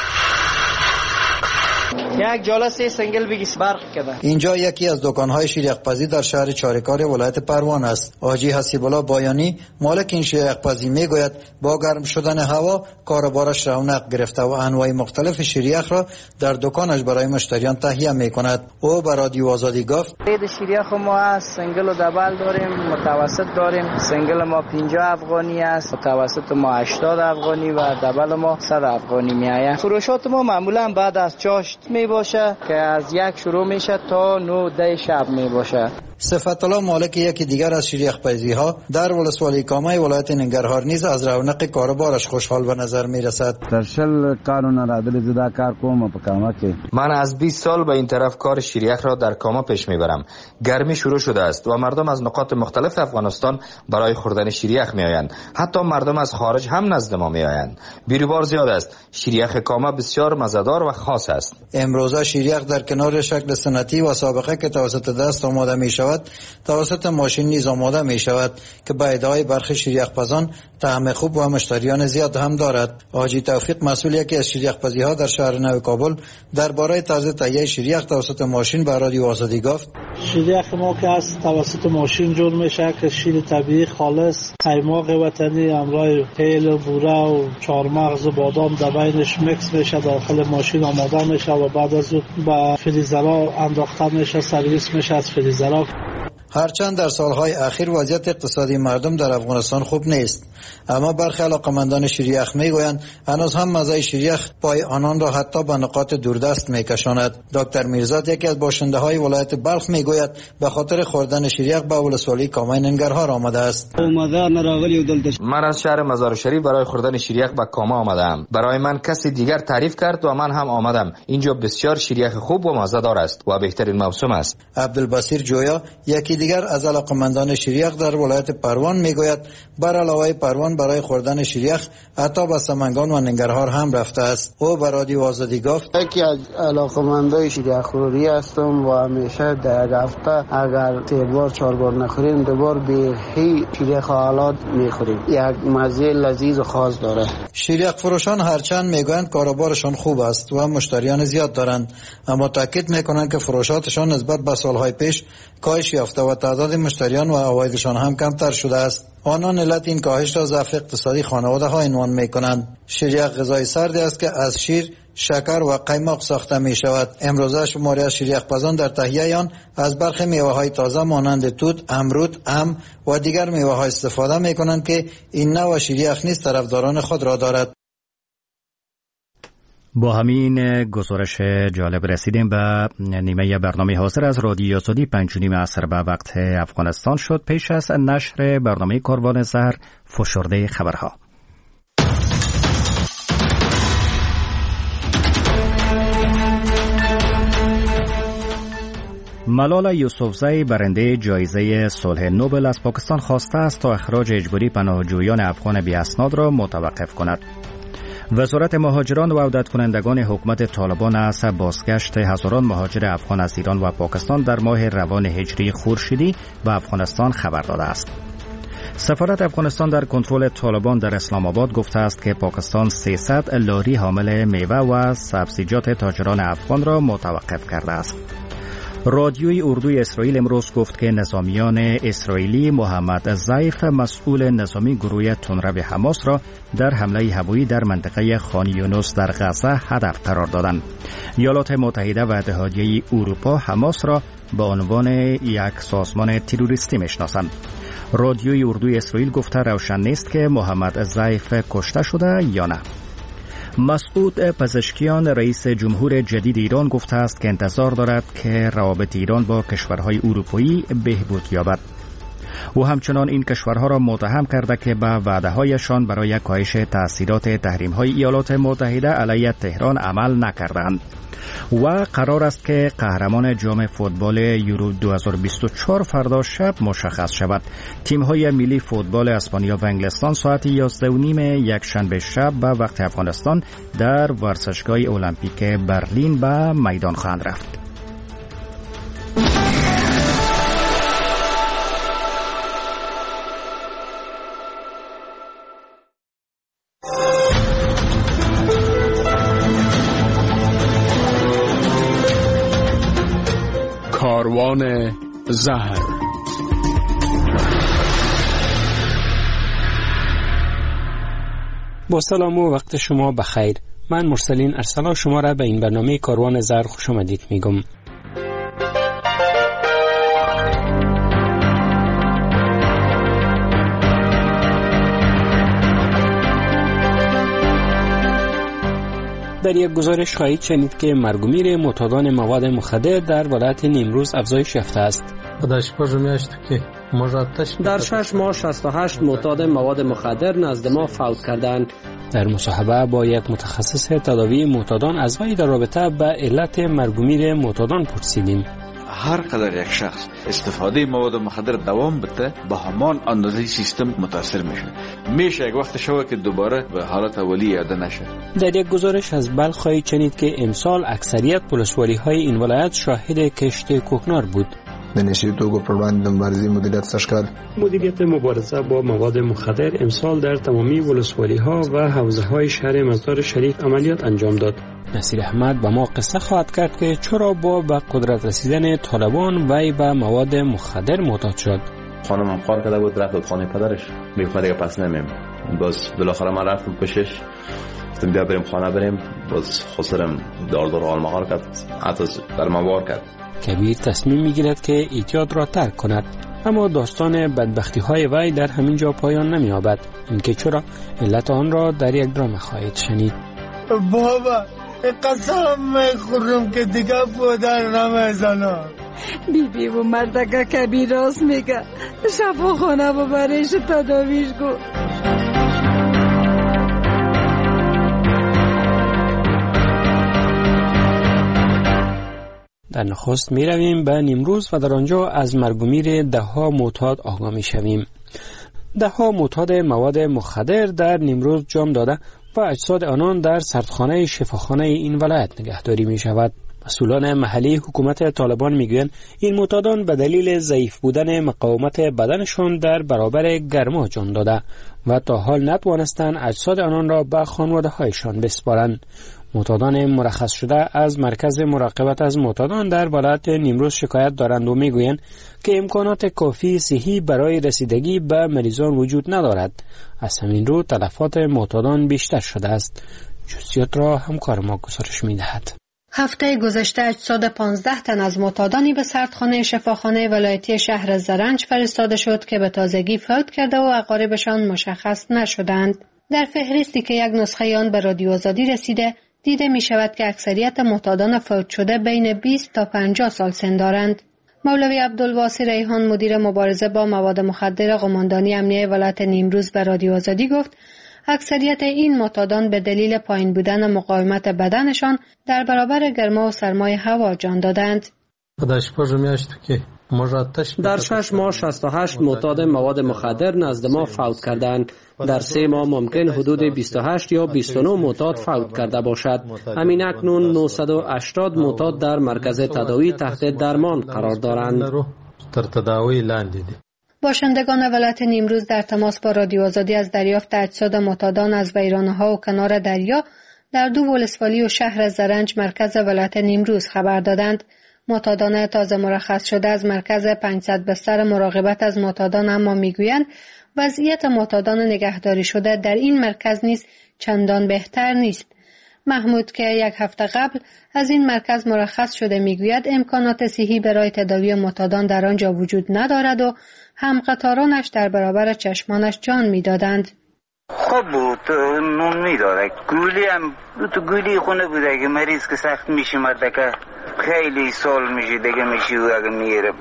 یک جلسه سنگل بگیس برق کده. اینجا یکی از دکان‌های شیریخ‌پزی در شهر چارکار ولایت پروان است. حاجی حسیب الله بایانی مالک این شیریخ‌پزی میگوید با گرم شدن هوا کاروبارش رونق گرفته و انواع مختلف شیریخ را در دکانش برای مشتریان تهیه میکند. او به رادیو آزادی گفت عید شیریخ ما است، سنگل و دبل داریم، متوسط داریم. سنگل ما 50 افغانی است، متوسط ما 80 افغانی و دبل ما 100 افغانی میآید. فروشات ما معمولا بعد از چاشت باشه که از یک شروع میشه تا 9 شب می باشه. صفت الله مالک یکی دیگر از شیریخ‌پزی ها در ولسوالی کامه ولایت ننگرهار نیز از رونق کاروبارش خوشحال به نظر می رسد. در شل قانون رادل زدا کار کوم په کامه کې من از 20 سال به این طرف کار شیریخ را در کامه پیش میبرم. گرمی شروع شده است و مردم از نقاط مختلف افغانستان برای خوردن شیریخ می آیند. حتی مردم از خارج هم نزد ما می آیند. بیروبار زیاد است. شیریخ کامه بسیار مزه‌دار و خاص است. امروزه شیریخ در کنار شکل سنتی و سابقه که توسط دست آماده می شود توسط ماشین نیز آماده می شود که به ادعای برخی شیریخ‌پزان طعم خوب و مشتریان زیاد هم دارد. حاجی توفیق مسئول یکی از شیریخ‌پزی‌ها در شهر نو کابل درباره طرز تهیه شیریخ توسط ماشین به رادیو آزادی گفت شیر یخ ما که از توسط ماشین جور میشه که شیر طبیعی خالص قیماق وطنی همراه تیل و بوره و چهارمغز و بادام در بینش میکس میشه، داخل ماشین آماده میشه و بعد از اون به فریزرها انداخته میشه، سرویس میشه از فریزرها. هرچند در سالهای اخیر وضعیت اقتصادی مردم در افغانستان خوب نیست، اما برخی علاقمندان شیریخ میگویند هنوز هم مزه شیریخ پای آنان را حتی به نقاط دوردست میکشاند. دکتر میرزاد یکی از باشنده های ولایت بلخ میگوید به خاطر خوردن شیریخ به ولسوالی کامای ننگرهار آمده است. من از شهر مزار شریف برای خوردن شیریخ به کاما آمدم. برای من کسی دیگر تعریف کرد و من هم آمدم. اینجا بسیار شیریخ خوب و مزه‌دار است و بهترین موسم است. عبدالبصیر جویا یکی دیگر از علاقمندان شیریخ در ولایت پروان میگوید بر علاوه پروان برای خوردن شیریخ حتی به سمنگان و ننگرهار هم رفته است. او به رادیو آزادی گفت یکی از علاقمندان شیریخ خوری هستم و همیشه در یک هفته اگر 3 بار 4 بار نخوریم 2 بار به شیریخ حالات میخوریم. یک مزه لذیذ و خاص داره. شیریخ فروشان هرچند میگویند کاروبارشان خوب است و مشتریان زیاد دارند، اما تاکید میکنند که فروشاتشان نسبت به سالهای پیش کاهش یافته و تعداد مشتریان و عوایدشان هم کمتر شده است. آنان علت این کاهش را ضعف اقتصادی خانواده ها عنوان میکنند. شیریخ غذای سردی است که از شیر، شکر و قیماق ساخته می شود. امروزه شماری از شیریخ پزان در تهیه آن از برخی میوه های تازه مانند توت، امرود، ام و دیگر میوه ها استفاده می کنند که این نوع شیریخ نیز طرفداران خود را دارد. با همین گزارش جالب رسیدیم به نیمه برنامه حاضر از رادیو آزادی 5:30 عصر به وقت افغانستان شد. پیش از نشر برنامه کاروان زهر فشرده خبرها. ملالا یوسفزئی برنده جایزه صلح نوبل از پاکستان خواسته است تا اخراج اجباری پناهجویان افغان بی اسناد را متوقف کند. وزارت مهاجران و عودت کنندگان حکومت طالبان از بازگشت هزاران مهاجر افغان از ایران و پاکستان در ماه روان هجری خورشیدی به افغانستان خبر داده است. سفارت افغانستان در کنترل طالبان در اسلام آباد گفته است که پاکستان 300 لاری حامل میوه و سبزیجات تاجران افغان را متوقف کرده است. رادیوی اردوی اسرائیل امروز گفت که نظامیان اسرائیلی محمد ضیف مسئول نظامی گروه تندرو حماس را در حمله هوایی در منطقه خان یونس در غزه هدف قرار دادند. ایالات متحده و اتحادیه اروپا حماس را به عنوان یک سازمان تروریستی میشناسند. رادیوی اردوی اسرائیل گفته روشن نیست که محمد ضیف کشته شده یا نه. مسعود پزشکیان رئیس جمهور جدید ایران گفته است که انتظار دارد که روابط ایران با کشورهای اروپایی بهبود یابد. او همچنان این کشورها را متهم کرده که به وعده‌هایشان برای کاهش تأثیرات تحریم‌های ایالات متحده علیه تهران عمل نکردند و قرار است که قهرمان جام فوتبال یورو 2024 فردا شب مشخص شود. تیم‌های ملی فوتبال اسپانیا و انگلستان ساعت 11:30 یکشنبه شب به وقت افغانستان در ورزشگاه المپیک برلین به میدان خواهند رفت. کاروان زهر. با سلام و وقت شما بخیر. من مرسلین ارسلا شما را به این برنامه کاروان زهر خوش آمدید میگم. در یک گزارش خواهید شنید که مرگ و میر معتادان مواد مخدر در ولایت نیمروز افزایش یافته است. در 6 ماه 68 معتاد مواد مخدر نزد ما فوت کردند. در مصاحبه با یک متخصص تداوی معتادان از وی در رابطه به علت مرگ و میر معتادان پرسیدیم. هر قدر یک شخص استفاده مواد مخدر دوام بده به همان اندازه سیستم متاثر میشه یک وقت شوه که دوباره به حالت اولیه عاده نشه. در یک گزارش از بلخ خواهید شنید که امسال اکثریت ولسوالی‌های این ولایت شاهد کشت کوکنار بود. د نشي توکو پر وړاندې د مبارزې مدیریت سشکال مدیریت مبارزه با مواد مخدر امسال در تمامی ولسوالی‌ها و حوزه‌های شهر مزار شریف عملیات انجام داد. نصیر احمد به ما قصه خواهد کرد که چرا با به قدرت رسیدن طالبان وی به مواد مخدر معتاد شد. خانمم کار کرده بود، رفت خانه پدرش، میگفت دیگه پس نمیم. باز بالاخره من رفتم پیشش، گفتم بیا بریم خانه بریم. باز خسرم دار حال مغار کرد، حتی در موار کرد. کبیر تصمیم میگیرد که اعتیاد را ترک کند، اما داستان بدبختی های وی در همین جا پایان نمی‌یابد. اینکه چرا علت آن را در یک درام خواهید شنید. بابا قسم میخورم که دیگه پدر نمیزنم. بیبی و مردگه کبیر راست میگه، شفاخانه و برایش تداویش گو. در نخست می رویم به نیمروز و در آنجا از مرگ و میر دهها معتاد آگاه می شویم. دهها معتاد مواد مخدر در نیمروز جام داده و اجساد آنان در سردخانه شفاخانه این ولایت نگهداری می شود. مسئولان محلی حکومت طالبان میگویند این معتادان به دلیل ضعیف بودن مقاومت بدنشان در برابر گرما جان داده و تا حال نتوانستند اجساد آنان را به خانواده‌هایشان بسپارند. معتادان مرخص شده از مرکز مراقبت از معتادان در ولایت نیمروز شکایت دارند و میگویند که امکانات کافی صحی برای رسیدگی به مریضان وجود ندارد. از همین رو تلفات معتادان بیشتر شده است. جزئیات را همکار ما گزارش می‌دهد. هفته گذشته اجساد 15 تن از معتادانی به سردخانه شفاخانه ولایتی شهر زرنج فرستاده شد که به تازگی فوت کرده و اقاربشان مشخص نشدند. در فهرستی که یک نسخه آن به رادیو آزادی رسیده دیده می شود که اکثریت معتادان فوت شده بین 20 تا 50 سال سن دارند. مولوی عبدالواسی ریحان مدیر مبارزه با مواد مخدر قماندانی امنیه ولایت نیمروز به رادیو آزادی گفت اکثریت این معتادان به دلیل پایین بودن مقاومت بدنشان در برابر گرما و سرمای هوا جان دادند. در 6 ماه 68 معتاد مواد مخدر نزد ما فوت کردند. در 3 ماه ممکن حدود 28 یا 29 معتاد فوت کرده باشد. همین اکنون 980 معتاد در مرکز تداوی تحت درمان قرار دارند. باشندگان ولایت نیمروز در تماس با رادیو آزادی از دریافت اجساد معتادان از ویرانه‌ها و کنار دریا در 2 ولسوالی و شهر زرنج مرکز ولایت نیمروز خبر دادند. معتادان تازه مرخص شده از مرکز 500 بستر مراقبت از معتادان اما میگویند وضعیت معتادان نگهداری شده در این مرکز نیز چندان بهتر نیست. محمود که 1 هفته قبل از این مرکز مرخص شده میگوید امکانات صحی برای تداوی معتادان در آنجا وجود ندارد و همقطارانش در برابر چشمانش جان میدادند. خب بود نون میداره گولی هم تو گولی خونه بوده که مریض که سخت میشه مرده خیلی سال میشه دیگه میشه و اگه میره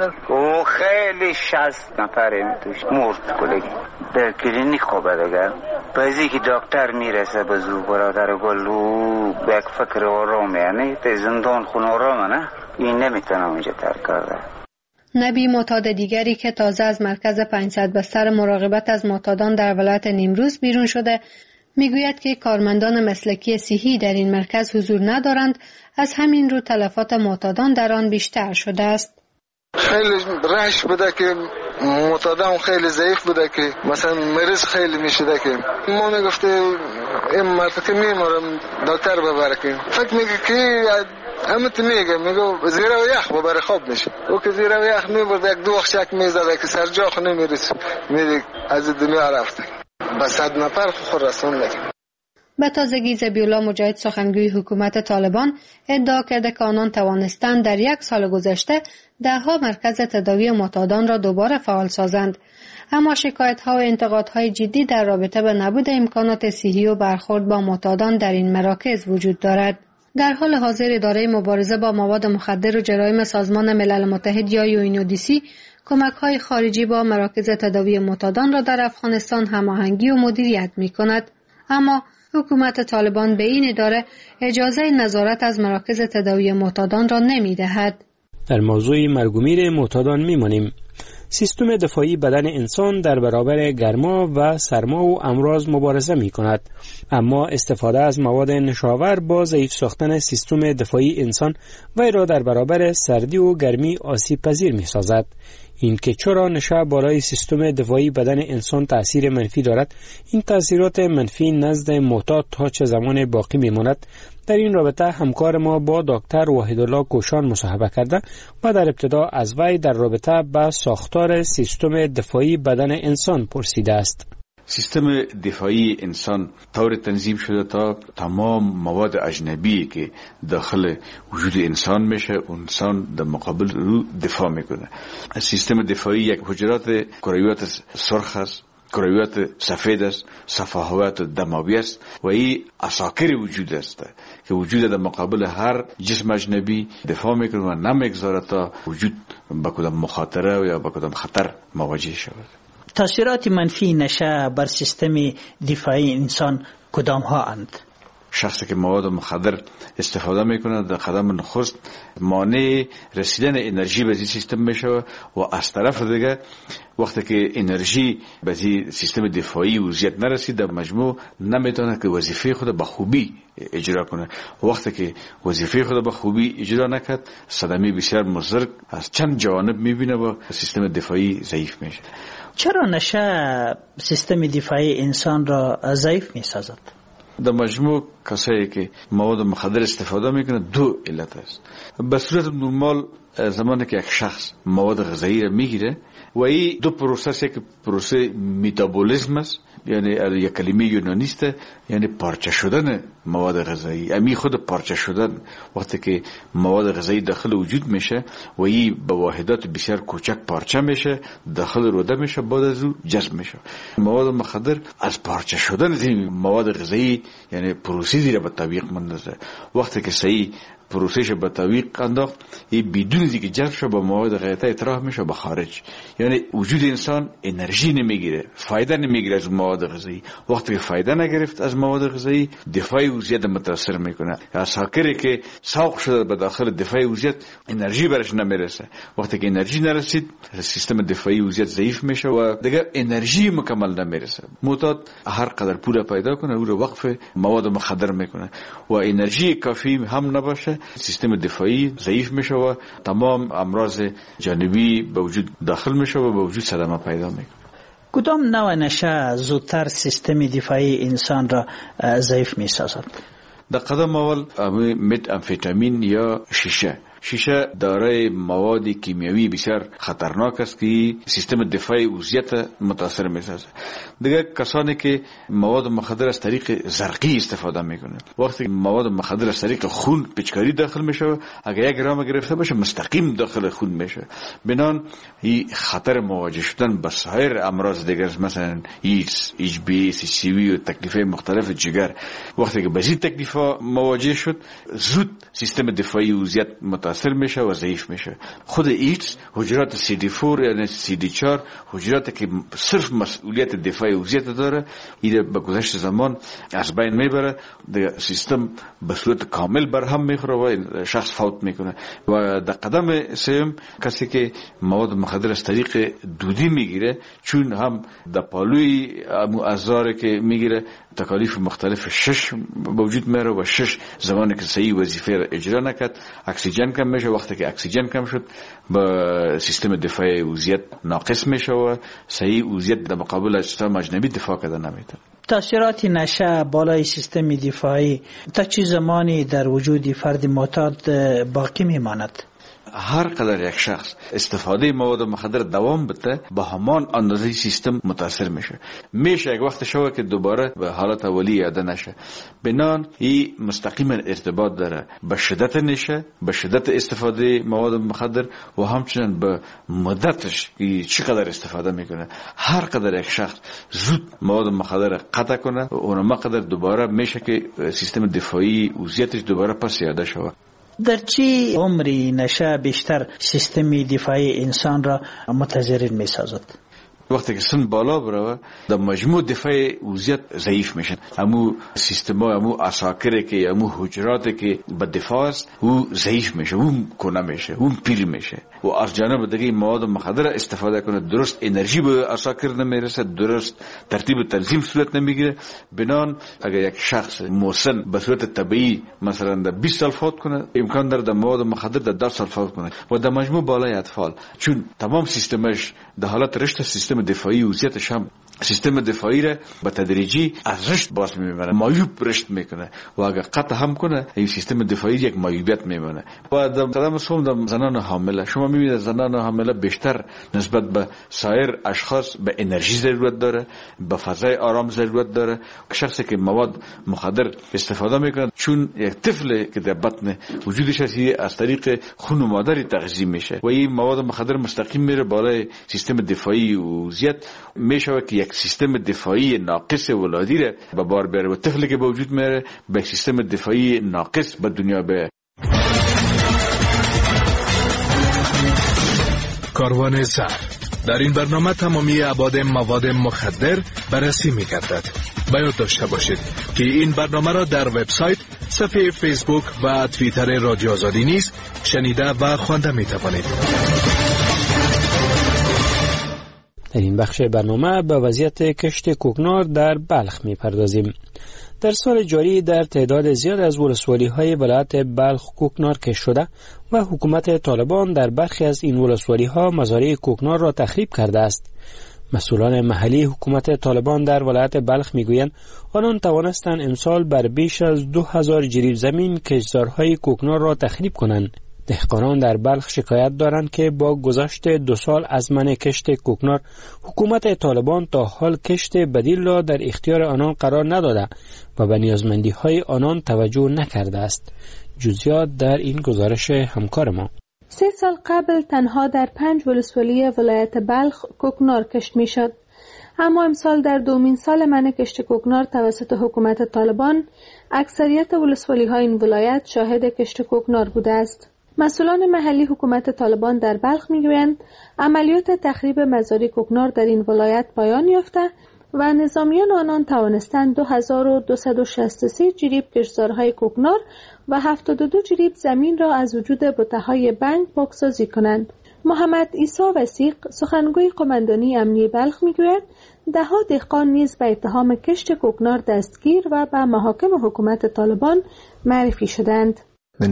و خیلی 60 نفره توش مرد کلگی در کلینیک خوبه دیگه بعضی که دکتر میرسه به زو برادر گل و به یک فکر آرام یعنی تا زندان خون آرامه نه این نمیتونه اونجا ترک کرده. نبی معتاد دیگری که تازه از مرکز 500 بستر مراقبت از معتادان در ولایت نیمروز بیرون شده میگوید که کارمندان مسلکی صحی در این مرکز حضور ندارند، از همین رو تلفات معتادان در آن بیشتر شده است. خیلی رش بوده که معتادان خیلی ضعیف بوده که مثلا مریض خیلی میشده که ما میگفته این مرد که میمارم دکتر ببره که فکر میگه که همه تو میگه زیره و یخ ببره خواب میشه او که زیره و یخ میبرده 1-2 وقت شک میزده که سر جا خونه میرسه میگه از دنیا رفته با 100 نفر خود رسون لگه. به تازگی ذبیحالله مجاهد سخنگوی حکومت طالبان ادعا کرده که آنان توانستند در 1 سال گذشته 10 مرکز تداوی معتادان را دوباره فعال سازند، اما شکایت‌ها و انتقادهای جدی در رابطه به نبود امکانات صحی و برخورد با معتادان در این مراکز وجود دارد. در حال حاضر اداره مبارزه با مواد مخدر و جرایم سازمان ملل متحد یا UNODC کمک‌های خارجی با مراکز تداوی معتادان را در افغانستان هماهنگی و مدیریت می‌کند، اما حکومت طالبان به این اداره اجازه نظارت از مراکز تداوی معتادان را نمی‌دهد. در موضوع مرگ و میر معتادان می‌مانیم. سیستم دفاعی بدن انسان در برابر گرما و سرما و امراض مبارزه می‌کند، اما استفاده از مواد نشاور با ضعیف ساختن سیستم دفاعی انسان وی را در برابر سردی و گرمی آسیب پذیر می‌سازد. این که چرا نشه بالای سیستم دفاعی بدن انسان تأثیر منفی دارد، این تأثیرات منفی نزد معتاد تا چه زمان باقی میماند در این رابطه همکار ما با دکتر وحیدالله کوشان مصاحبه کرده و در ابتدا از وی در رابطه با ساختار سیستم دفاعی بدن انسان پرسیده است. سیستم دفاعی انسان طور تنظیم شده تا تمام مواد اجنبی که داخل وجود انسان میشه انسان در مقابل رو دفاع میکنه. سیستم دفاعی یک حجرات کرویات سرخ است، کرویات سفید است، صفحات دماوی است و این عساکر وجود است که وجود در مقابل هر جسم اجنبی دفاع میکنه و نمیگذاره تا وجود با کدام مخاطره یا با کدام خطر مواجه شود. تاثیرات منفی نشه بر سیستم دفاعی انسان کدام ها اند؟ شخصی که مواد مخدر استفاده میکنه در قدم نخست مانع رسیدن انرژی به سیستم میشه و از طرف دیگه وقتی که انرژی به سیستم دفاعی وضعیت نرسید در مجموع نمیتونه که وظیفه خود به خوبی اجرا کنه. وقتی که وظیفه خود به خوبی اجرا نکرد صدمه بسیار مضر از چند جانب میبینه و سیستم دفاعی ضعیف میشه. چرا نشه سیستم دفاعی انسان را ضعیف میسازد؟ در مجموع کسایی که مواد مخدر استفاده میکنه دو علت است. به صورت نرمال زمانی که یک شخص مواد غذایی را میگیره و این دو پروسه که پروسه متابولیسم است، یعنی یک کلمه یونانی است، یعنی پارچه شدن مواد غذایی. امی خود پارچه شدن وقتی که مواد غذایی داخل وجود میشه و این به واحدات بسیار کوچک پارچه میشه داخل روده میشه بعد از او جذب میشه. مواد مخدر از پارچه شدن این مواد غذایی یعنی پروسه را به تطبیق مندازه. وقتی که صحیح پروسهش به تطبیق انداخت این بدون اینکه جذب شه با مواد غذایی اطراح میشه به خارج، یعنی وجود انسان انرژی نمیگیره، فایده نمیگیره از مواد غذایی. وقتی که فایده نگرفت از مواد غذایی دفاعی وضعیت متاثر میکنه. عساکری که سوق شده به داخل دفاعی وضعیت انرژی برش نمیرسه. وقتی که انرژی نرسید سیستم دفاعی وضعیت ضعیف میشه و دیگه انرژی مکمل نمیرسه. معتاد هر قدر پول پیدا کنه او رو وقف مواد مخدر میکنه و انرژی کافی هم نباشه سیستم دفاعی ضعیف میشه و تمام امراض جانبی به وجود داخل میشه و به وجود صدمه پیدا میکنه. کدام نوع نشه زودتر سیستم دفاعی انسان را ضعیف میسازد؟ در قدم اول مت امفیتامین یا شیشه دارای مواد کیمیایی بسیار خطرناک است که سیستم دفاعی وضعیت متاثر میسازه. دیگه کسانی که مواد مخدر از طریق زرقی استفاده میکنه، وقتی مواد مخدر از طریق خون پیچکاری داخل میشه اگر یک گرم گرفته باشه مستقیم داخل خون میشه، بنان این خطر مواجه شدن با سایر امراض دیگر مثلا ایدز، اچ بی، سی وی و تکلیفات مختلف جگر وقتی که به این تکلیفات مواجه شد زود سیستم دفاعی وضعیت متاثر میشه و ضعیف میشه. خود ایدز حجرات CD4 یعنی CD4 حجراتی که صرف مسئولیت دفاعی وضعیت داره این به گذشت زمان از بین میبره، سیستم به صورت کامل برهم میخوره و شخص فوت میکنه. و در قدم سوم کسی که مواد مخدر از طریق دودی میگیره چون هم در پالوی ازاره که میگیره تکالیف مختلف 6 به وجود میاره و 6 زمانی که صحیح وظیفه را اجرا نکرد اکسیژن کم میشه. وقتی که اکسیژن کم شد با سیستم دفاعی وضعیت ناقص میشه و صحیح وضعیت در مقابل اجسام اجنبی دفاع کرده نمیتونه. تاثیرات نشه بالای سیستم دفاعی تا چه زمانی در وجود فرد معتاد باقی میماند؟ هر قدر یک شخص استفاده مواد مخدر دوام بده به همان اندازه سیستم متاثر میشه یک وقت شوه که دوباره به حالت اولی عاده نشه. بنان این مستقیما ارتباط داره به شدت نشه، به شدت استفاده مواد مخدر و همچنین به مدتش چقدر استفاده میکنه. هر قدر یک شخص زود مواد مخدر قطع کنه اونما قدر دوباره میشه که سیستم دفاعی وضعیتش دوباره پس عاده شوه. در چی عمری نشه بیشتر سیستم دفاعی انسان را متضرر می سازد؟ وقتی که سن بالا بره در مجموع دفاع وضعیت ضعیف میشن. همو سیستم ها همو عساکری که همو حجراتی که به دفاع است او ضعیف میشه، اون کنه میشه، اون پیر میشه و از جانب دیگه مواد مخدر استفاده کنه درست انرژی به عساکر نمیرسه، درست ترتیب تنظیم صورت نمیگیره. بنان اگر یک شخص مسن به صورت طبیعی مثلا در 20 سال فوت کنه امکان داره در مواد مخدر در 10 سال فوت کنه و در مجموع بالای اطفال چون تمام سیستمش در حالت رشد سیستم دفاعی وضعیتش هم سیستم دفاعی را به تدریجی از رشد باز میبره، معیوب رشد میکنه و اگر قطع هم کنه این سیستم دفاعی یک معیوبیت میمونه. و در صدام زنان حامله شما میبینید زنان حامله بیشتر نسبت به سایر اشخاص به انرژی ضرورت داره، به فضای آرام ضرورت داره. شخصی که مواد مخدر استفاده میکنه چون یک طفل که در بطن وجودش هست از طریق خون مادری تغذیه میشه و این مواد مخدر مستقیم میره بالای سیستم دفاعی و زیاد میشه که یک سیستم دفاعی ناقص ولادی را به بار بیاره و طفلی که به وجود میاره به سیستم دفاعی ناقص به دنیا بیاره. کاروان زر. در این برنامه تمامی ابعاد مواد مخدر بررسی می‌گردد. باید داشته باشید که این برنامه را در وبسایت، صفحه فیسبوک و توییتر رادیو آزادی نیز شنیده و خوانده می‌توانید. در این بخش برنامه به وضعیت کشت کوکنار در بلخ می‌پردازیم. در سال جاری در تعداد زیاد از ولسوالی‌های ولایت بلخ کوکنار کشت شده و حکومت طالبان در برخی از این ولسوالی‌ها مزارع کوکنار را تخریب کرده است. مسئولان محلی حکومت طالبان در ولایت بلخ میگویند آنان توانستند امسال بر بیش از 2000 جریب زمین کشتزارهای کوکنار را تخریب کنند. دهقانان در بلخ شکایت دارند که با گذشت 2 سال از منع کشت کوکنار حکومت طالبان تا حال کشت بدیل را در اختیار آنان قرار نداده و به نیازمندی‌های آنان توجه نکرده است. جزئیات در این گزارش همکار ما. 3 سال قبل تنها در 5 ولسوالی ولایت بلخ کوکنار کشت میشد. اما امسال در 2مین سال منع کشت کوکنار توسط حکومت طالبان اکثریت ولسوالی‌های این ولایت شاهد کشت کوکنار بوده است. مسئولان محلی حکومت طالبان در بلخ میگویند عملیات تخریب مزارع کوکنار در این ولایت پایان یافته و نظامیان آنان توانستند 2263 جریب کشتزارهای کوکنار و 72 جریب زمین را از وجود بته‌های بنگ پاکسازی کنند. محمد عیسی وثیق سخنگوی قماندانی امنیه بلخ میگوید ده‌ها دهقان نیز به اتهام کشت کوکنار دستگیر و به محاکم حکومت طالبان معرفی شدند.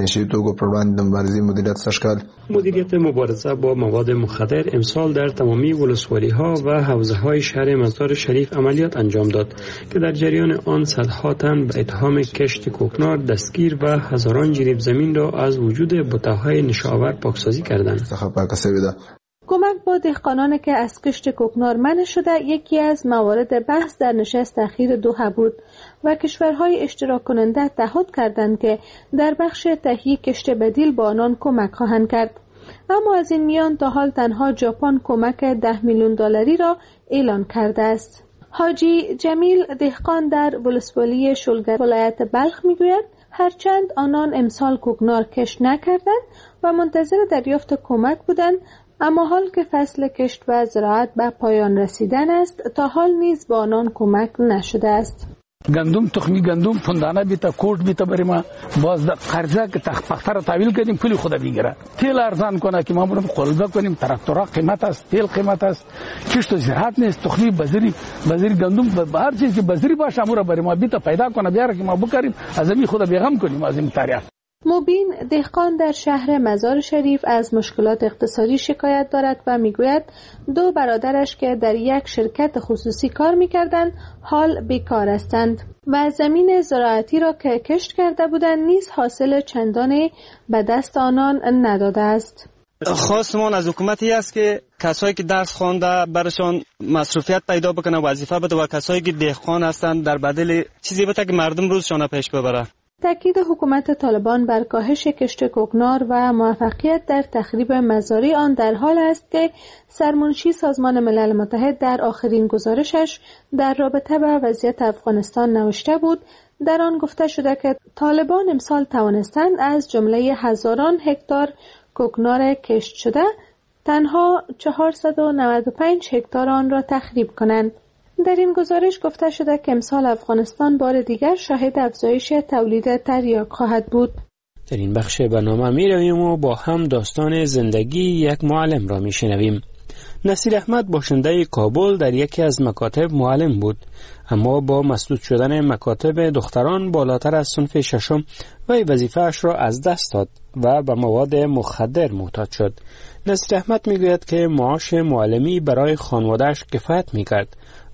مدیریت مبارزه با مواد مخدر امسال در تمامی ولسوالی‌ها و حوزه‌های شهر مزار شریف عملیات انجام داد که در جریان آن صدها تن به اتهام کشت کوکنار دستگیر و هزاران جریب زمین را از وجود بته‌های نشاور پاکسازی کردند. کمک با دهقانان که از کشت کوکنار منع شده یکی از موارد بحث در نشست اخیر دوحه بود و کشورهای اشتراک کننده تعهد کردند که در بخش تهیه کشت بدیل با آنان کمک خواهند کرد. اما از این میان تا حال تنها ژاپن کمک 10 میلیون دلاری را اعلان کرده است. حاجی جمیل دهقان در ولسوالی شلگر ولایت بلخ میگوید هرچند آنان امسال کوکنار کشت نکردند و منتظر دریافت کمک بودند، اما حال که فصل کشت و زراعت به پایان رسیدن است تا حال نیز با آنان کمک نشده است. گندم تخمی گندم پندانه بیتا کوٹ بیتا بریم باز قرضه که پختر را تحویل کردیم پولی خود بگیره، تیل ارزان کنه که ما بریم قلبه کنیم، تراکتورها قیمت است، تیل قیمت است، کشت و زراعت نیست، تخمی بذری گندم هر چیز که بذری باشه امور بریم بیتا پیدا کنه بیاره که ما بکاریم از این خود بیغم کنیم از این تاریخ. مبین دهقان در شهر مزار شریف از مشکلات اقتصادی شکایت دارد و میگوید 2 برادرش که در یک شرکت خصوصی کار میکردند حال بیکار هستند و زمین زراعتی را که کشت کرده بودند نیز حاصل چندانی به دست آنان نداده است. خواستمان از حکومتی است که کسایی که درس خوانده برشان مصروفیت پیدا بکنه، وظیفه بده و کسایی که دهقان هستند در بدل چیزی بده که مردم روزشان پیش ببره. تاکید حکومت طالبان بر کاهش کشت کوکنار و موفقیت در تخریب مزارع آن در حال است که سرمنشی سازمان ملل متحد در آخرین گزارشش در رابطه با وضعیت افغانستان نوشته بود. در آن گفته شده که طالبان امسال توانستند از جمله هزاران هکتار کوکنار کشت شده تنها 495 هکتار آن را تخریب کنند. در این گزارش گفته شده که امسال افغانستان بار دیگر شاهد افزایش تولید تریاک خواهد بود. در این بخش برنامه می رویم و با هم داستان زندگی یک معلم را می شنویم. نصیر احمد باشنده کابل در یکی از مکاتب معلم بود، اما با مسدود شدن مکاتب دختران بالاتر از صنف ششم وی وظیفه‌اش را از دست داد و به مواد مخدر معتاد شد. نصیر احمد میگوید که معاش معلمی برای خانواده‌اش کفایت میکرد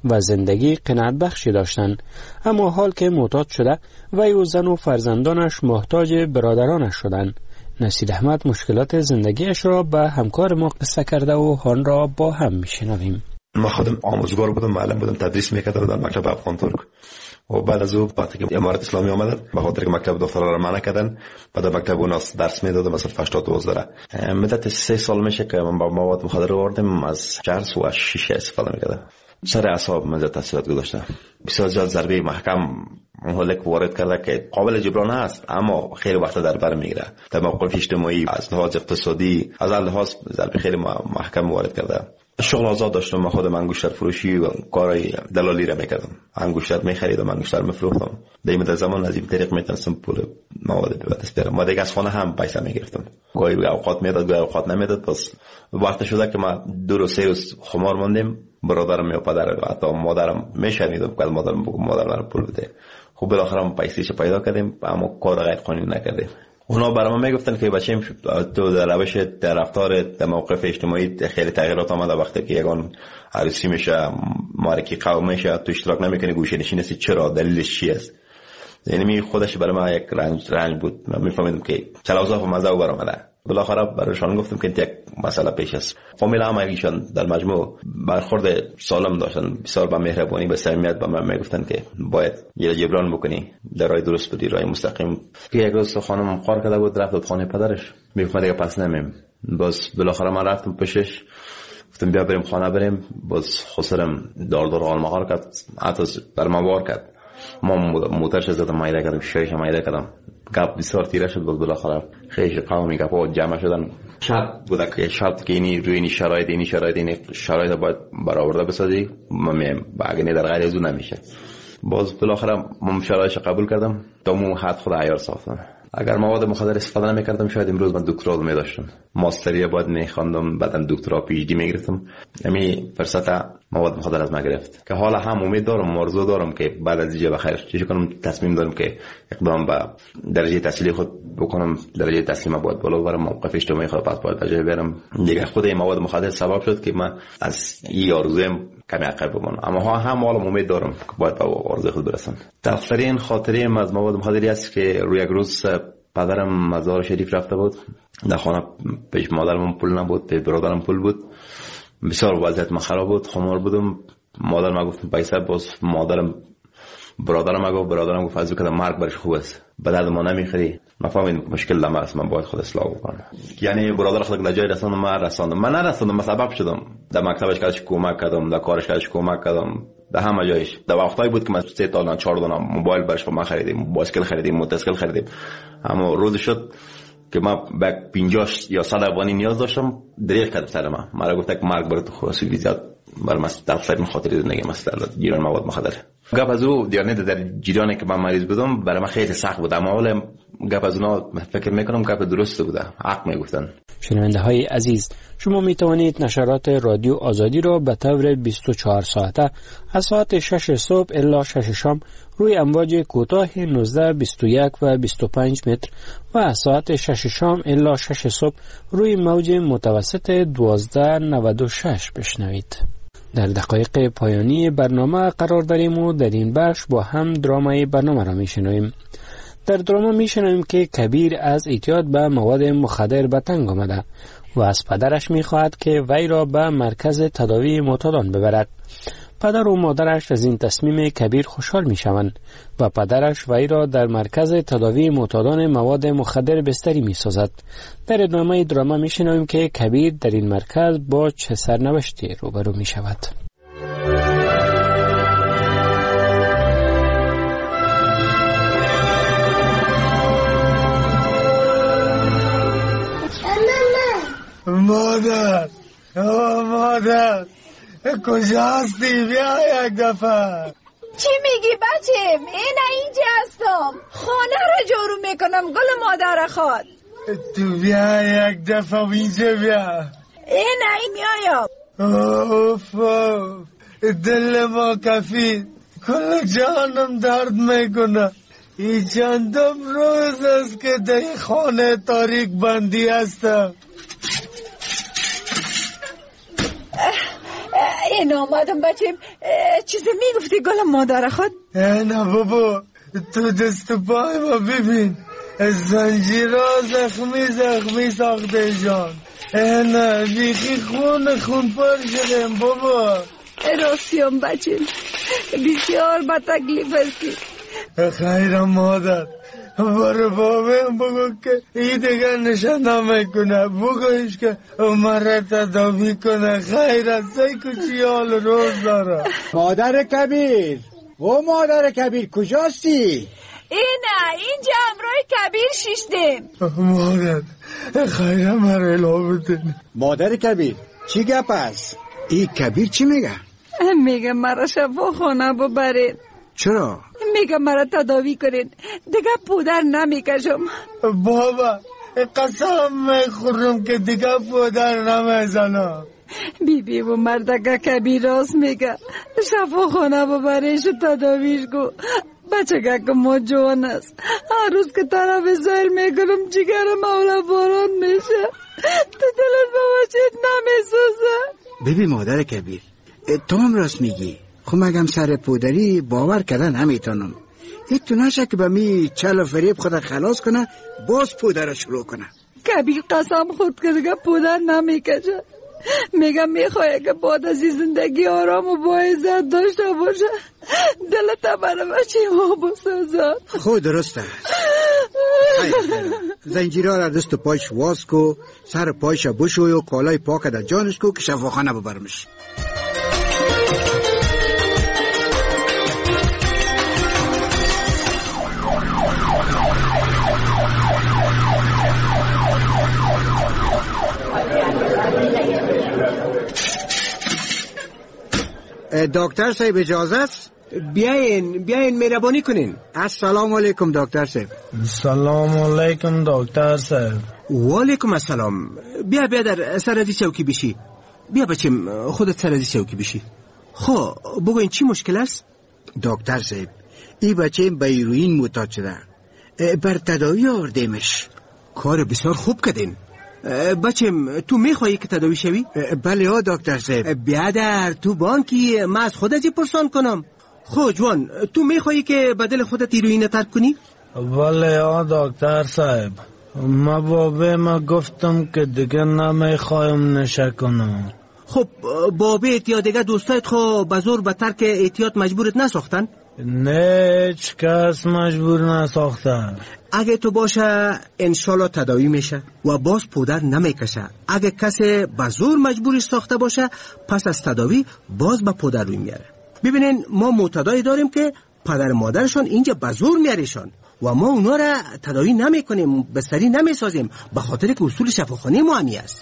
و زندگی قناعت بخشی داشتند، اما حال که معتاد شده وی و زن و فرزندانش محتاج برادرانش شدند. نصیر احمد مشکلات زندگیش را به همکار ما قصه کرده و آن را با هم میشنویم. ما خودم آموزگار بودم، معلم بودم، تدریس میکردم در مکتب افغان ترک و بعد از او وقتی که امارت اسلامی آمدن به خاطر که مکتب دخترها را منع کردن، بعد مکتب اون درس میدادم مثلا 80 مدت 3 سال میشه که من با مواد مخدر آوردم، از چرس و شیشه استفاده میکردم. سر اعصاب من تاثیرات گذاشته. بسیار زیاد ضربه محکم مهلک وارد کرده که قابل جبران است، اما خیلی وقت در بر میگیره. در موقف اجتماعی، از لحاظ اقتصادی، از لحاظ ضربه خیلی محکم وارد کرده. شغل آزاد داشتم، من خودم انگشتر فروشی و کارهای دلالی را میکردم. انگشتر میخریدم، انگشتر میفروختم. در این زمان از این طریق میتونستم پول مواد به دست بیارم. ما دیگه از خانه هم پیسه میگرفتم. گاهی اوقات میداد، گاهی اوقات نمیداد. پس وقت شده که ما 2 روز 3 روز خمار موندیم. برادرم و پدرم و حتی مادرم میشنیدم که مادرم بگم مادرم پول بده. خب بالاخره پیسه‌اش پیدا کردیم، اما کار غیر قانونی نکردیم. اونا برام میگفتن که بچه‌م تو در روش در رفتار در موقف اجتماعی خیلی تغییرات آمده. وقتی که یگان عروسی میشه، معرکه قوم میشه، تو اشتراک نمیکنی، گوشه نشینی هستی. چرا؟ دلیلش چی است؟ یعنی خودش برای من یک رنج بود. من میفهمیدم که چلاوزا مزه و برآمده. بالاخره برایشان گفتم که یک مسئله پیش است. فامیل هم ایشان در مجموع برخورد سالم داشتن، بسیار با مهربانی و صمیمیت با من میگفتن که باید یه جبران بکنی، در راه درست بودی، راه مستقیم. که یک روز خانم قار کرده بود، رفت خانه پدرش. میگفت دیگه پس نمیم. باز بالاخره من رفتم پیشش، گفتم بیا بریم خانه بریم. باز خسرم دار آلمغار کرد، حتی بر من وار کرد. ما موترش زدم، مایده کردم، شیش مایده کردم. گپ بسیار تیره شد. بالاخره خیلی قومی گپا جمع شدن. شرط بود که شرط که اینی روی این شرایط باید برآورده بسازی، من باگنی در غیر از اون نمیشه. باز بالاخره من شرایطش قبول کردم، تا مو حد خود عیار ساختم. اگر مواد مخدر استفاده نمی‌کردم شاید امروز من دکترا رو می‌داشتم، ماستری باید می‌خواندم، بعدم دکترا پی اچ دی می‌گرفتم. یعنی فرصت مواد مخدر از ما گرفت که حالا هم امید دارم، آرزو دارم که بعد از اینجا بخیر چه کنم. تصمیم دارم که اقدام به درجه تحصیلی خود بکنم. درجه تحصیلی باید بالا ببرم، موقف اجتماعی خود پس باید بجای بیارم. دیگه خود این مواد مخدر سبب شد که من از این آرزویم کمی عقب بمونم، اما هم حالا امید دارم که باید به آرزوی خود برسم. تفترین خاطره از مواد مخدری است که روی یک روز پدرم مزار شریف رفته بود. در خانه پیش مادرم پول نبود، پیش برادرم پول بود. بسیار وضعیت من خراب بود، خمار بودم. مادرم گفت پیسه، باز برادرم گفت از کدام مرگ برش خوب است، به درد ما نمیخوری. من فهمیدم مشکل لما است، من باید خود اصلاح بکنم. یعنی برادر خود لجای رساندم، من نرساندم، من سبب شدم. در مکتبش کارش کمک کردم، در کارش کارش کمک کردم، در همه جایش. در وقتایی بود که من 3 تا 4 تا موبایل برش ما خریدیم، بایسکل خریدیم، موتورسیکل خریدیم. اما روز شد که من به 50 یا 100 افغانی نیاز داشتم، دریغ کرد سر من. مرا گفت که مرگ برات خاصی زیاد بر من خاطر زندگی مثلا گیران مواد مخدر. گپ از او دیانه در جیرانی که من مریض بودم برای من خیلی سخت بود، اما حالا گپ از اونا فکر میکنم گپ درست بوده، حق میگفتن. شنونده های عزیز، شما می توانید نشرات رادیو آزادی را به طور 24 ساعته از ساعت 6 صبح الی 6 شام روی امواج کوتاه 19, 21 و 25 متر و از ساعت 6 شام الی 6 صبح روی موج متوسط 1296 بشنوید. در دقایق پایانی برنامه قرار داریم و در این بخش با هم درامای برنامه را میشنویم. در دراما میشنویم که کبیر از اعتیاد به مواد مخدر به تنگ آمده و از پدرش میخواهد که وی را به مرکز تداوی معتادان ببرد. پدر و مادرش از این تصمیم کبیر خوشحال میشوند و پدرش وی را در مرکز تداوی معتادان مواد مخدر بستری میسازد. در ادامه دراما میشنویم که کبیر در این مرکز با چه سرنوشتی روبرو میشود. مادر کجا هستی؟ بیا یک دفعه. چی میگی بچه؟ اینجا هستم، خانه رو جارو میکنم. گل مادر خواد تو بیا یک دفعه اینجا بیا. میایم. اوف دل ما کفید، کل جانم درد میکنه. این چندم روز است که در خانه تاریک بندی هستم. این آمدم بچه چیزی میگفتی گل مادر خود؟ نه بابا، تو دست پای ما ببین، زنجیرها زخمی ساخته جان. نه بیخی خون پر شدیم بابا. راستیم بچه بسیار با تکلیف هستی. خیرم مادر، برای بابیم بگو که ای دیگر نشان نمیکنه، بگویش که مرا تداوی کنه. خیرت سی کچی حال روز داره. مادر کبیر، مادر کبیر کجاستی؟ اینجا امروی کبیر شیشتیم. مادر خیرم مرا اله بدین. مادر کبیر چی گپ است؟ این کبیر چی میگه؟ میگه مرا شفاخانه ببرید. چرا؟ میگه مرا تداوی کنین، دیگه پودر نمیکشم. بابا قسم میخورم که دیگه پودر نمیزنم. بی و مردگه کبیر راست میگه، شفاخانه ببریش و تداویش گو. بچه که ما جوان است، هر روز که طرف زهر میکنم جگرم مولا باران میشه، تو دلت بابا چیت نمیسوزه. ببین مادر کبیر، تو هم راست میگی. خب مگم سر پودری باور کردن نمیتونم. تو نشه که به می چل و فریب خود خلاص کنه باز پودر شروع کنه. کبیر قسم خود که دیگه پودر نمیکشه. میگم میخواه که بعد از زندگی آرام و با عزت داشته باشه، دلت برای بچه ما بسازد. خود درست است. زنجیرها را دست و پایش واز کو، سر پایش بشوی و کالای پاک در جانش کو که شفاخانه ببرمش. دکتر صاحب اجازه است؟ بیاین مهربانی کنین. السلام علیکم دکتر صاحب. سلام علیکم دکتر صاحب. و علیکم السلام. بیا در سردی چوکی بشی. بیا بچم خودت سردی چوکی بشی. خب بگوین چی مشکل است؟ دکتر صاحب این بچه به هیروئین معتاد شده، بر تداوی آوردیمش. کار بسیار خوب کردین. بچم تو میخوایی که تداوی شوی؟ بله ها دکتر صاحب. بیا در تو بانکی ما از خودت پرسان کنم. خب جوان تو میخوایی که بدل خودت هیروئین ترک کنی؟ بله ها دکتر صاحب، ما بابه ما گفتم که دیگه نمیخوایم نشه کنم. خب بابت یا دیگه دوستایت خو بزور به ترک احتیاط مجبورت نساختن؟ نه هیچ کس مجبور نساختن. اگه تو باشه انشالله تداوی میشه و باز پودر نمیکشه. اگه کسی بزور مجبورش ساخته باشه پس از تداوی باز به پودر روی میاره. ببینین ما معتادایی داریم که پدر مادرشان اینجا بزور میاریشان و ما اونا را تداوی نمیکنیم، بستری نمیسازیم، به خاطر که اصول شفاخانه ما همی است.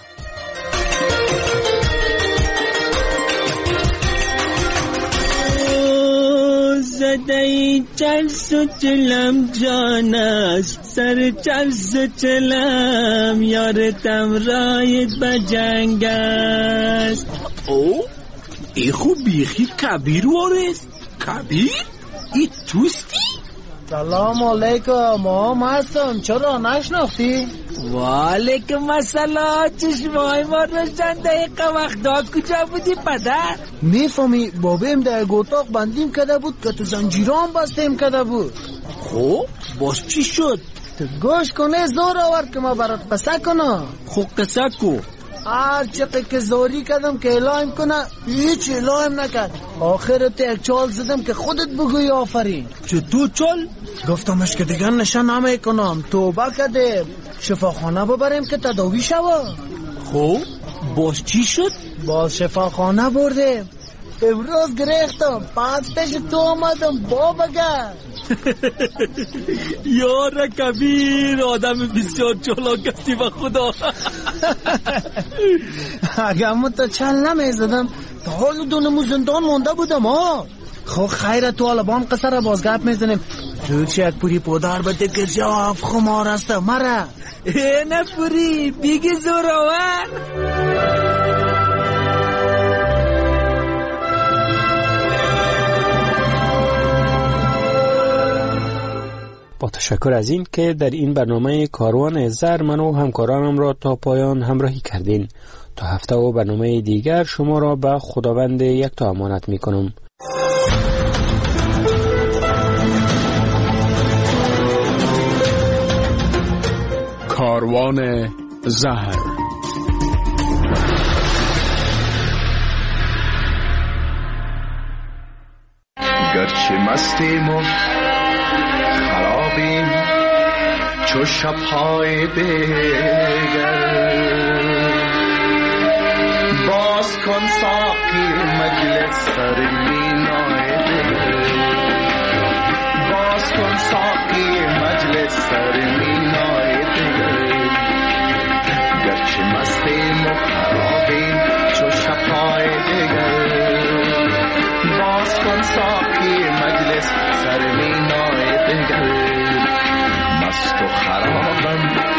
زدهی چرس و چلم جان است، سر چرس و چلم یارتم رایت بجنگ است. او ای خوب بیخی کبیر وارست. کبیر؟ ای توستی؟ سلام علیکم، ما هستم، چرا نشناختی؟ و علیکم السلام. چشمای ما روشن، دقیقه وقتا کجا بودی پدر؟ میفهمی بابیم در اتاق بندیم کده بود که تو زنجیران بستیم کده بود. خب باز چی شد؟ تو گوش کنه زور آورد که ما برات قصه کنم. خب قصه کو. هر چقدر که زوری کردم که اعلام کنه هیچ اعلام نکرد. آخرت یک چال زدم که خودت بگوی آفرین. چه تو چال؟ گفتمش که دیگر نشه نمی کنم، توبه کردم، شفاخانه ببریم که تداوی شوه. خب باز چی شد؟ باز شفاخانه بردیم. امروز گریختم، بعد پیش تو آمدم بابا گر. یار کبیر، آدم بسیار چالاک هستی و خدا. اگه من تا چل نمیزدم تا حال دونمو زندان مونده بودم ها. خب خیره تو آلبان قصه را بازگپ میزنیم. تو چه یک پوری پودر بده که جاف خمار است مرا. نه پوری بیگی زورآور. با تشکر از این که در این برنامه کاروان زر من و همکارانم را تا پایان همراهی کردین. تا هفته و برنامه دیگر شما را به خداوند یکتا امانت می کنم. کاروان زهر. گرچه مستیم و خرابیم چو شب‌های دیگر، باز کن ساقی مجلس سر مینای دیگر، باز کن ساقی مجلس سر مینای دیگر. گرچه مستیم و خرابیم چو شب‌های دیگر، باز کن ساقی مجلس سر مینای دیگر. مست و خرابم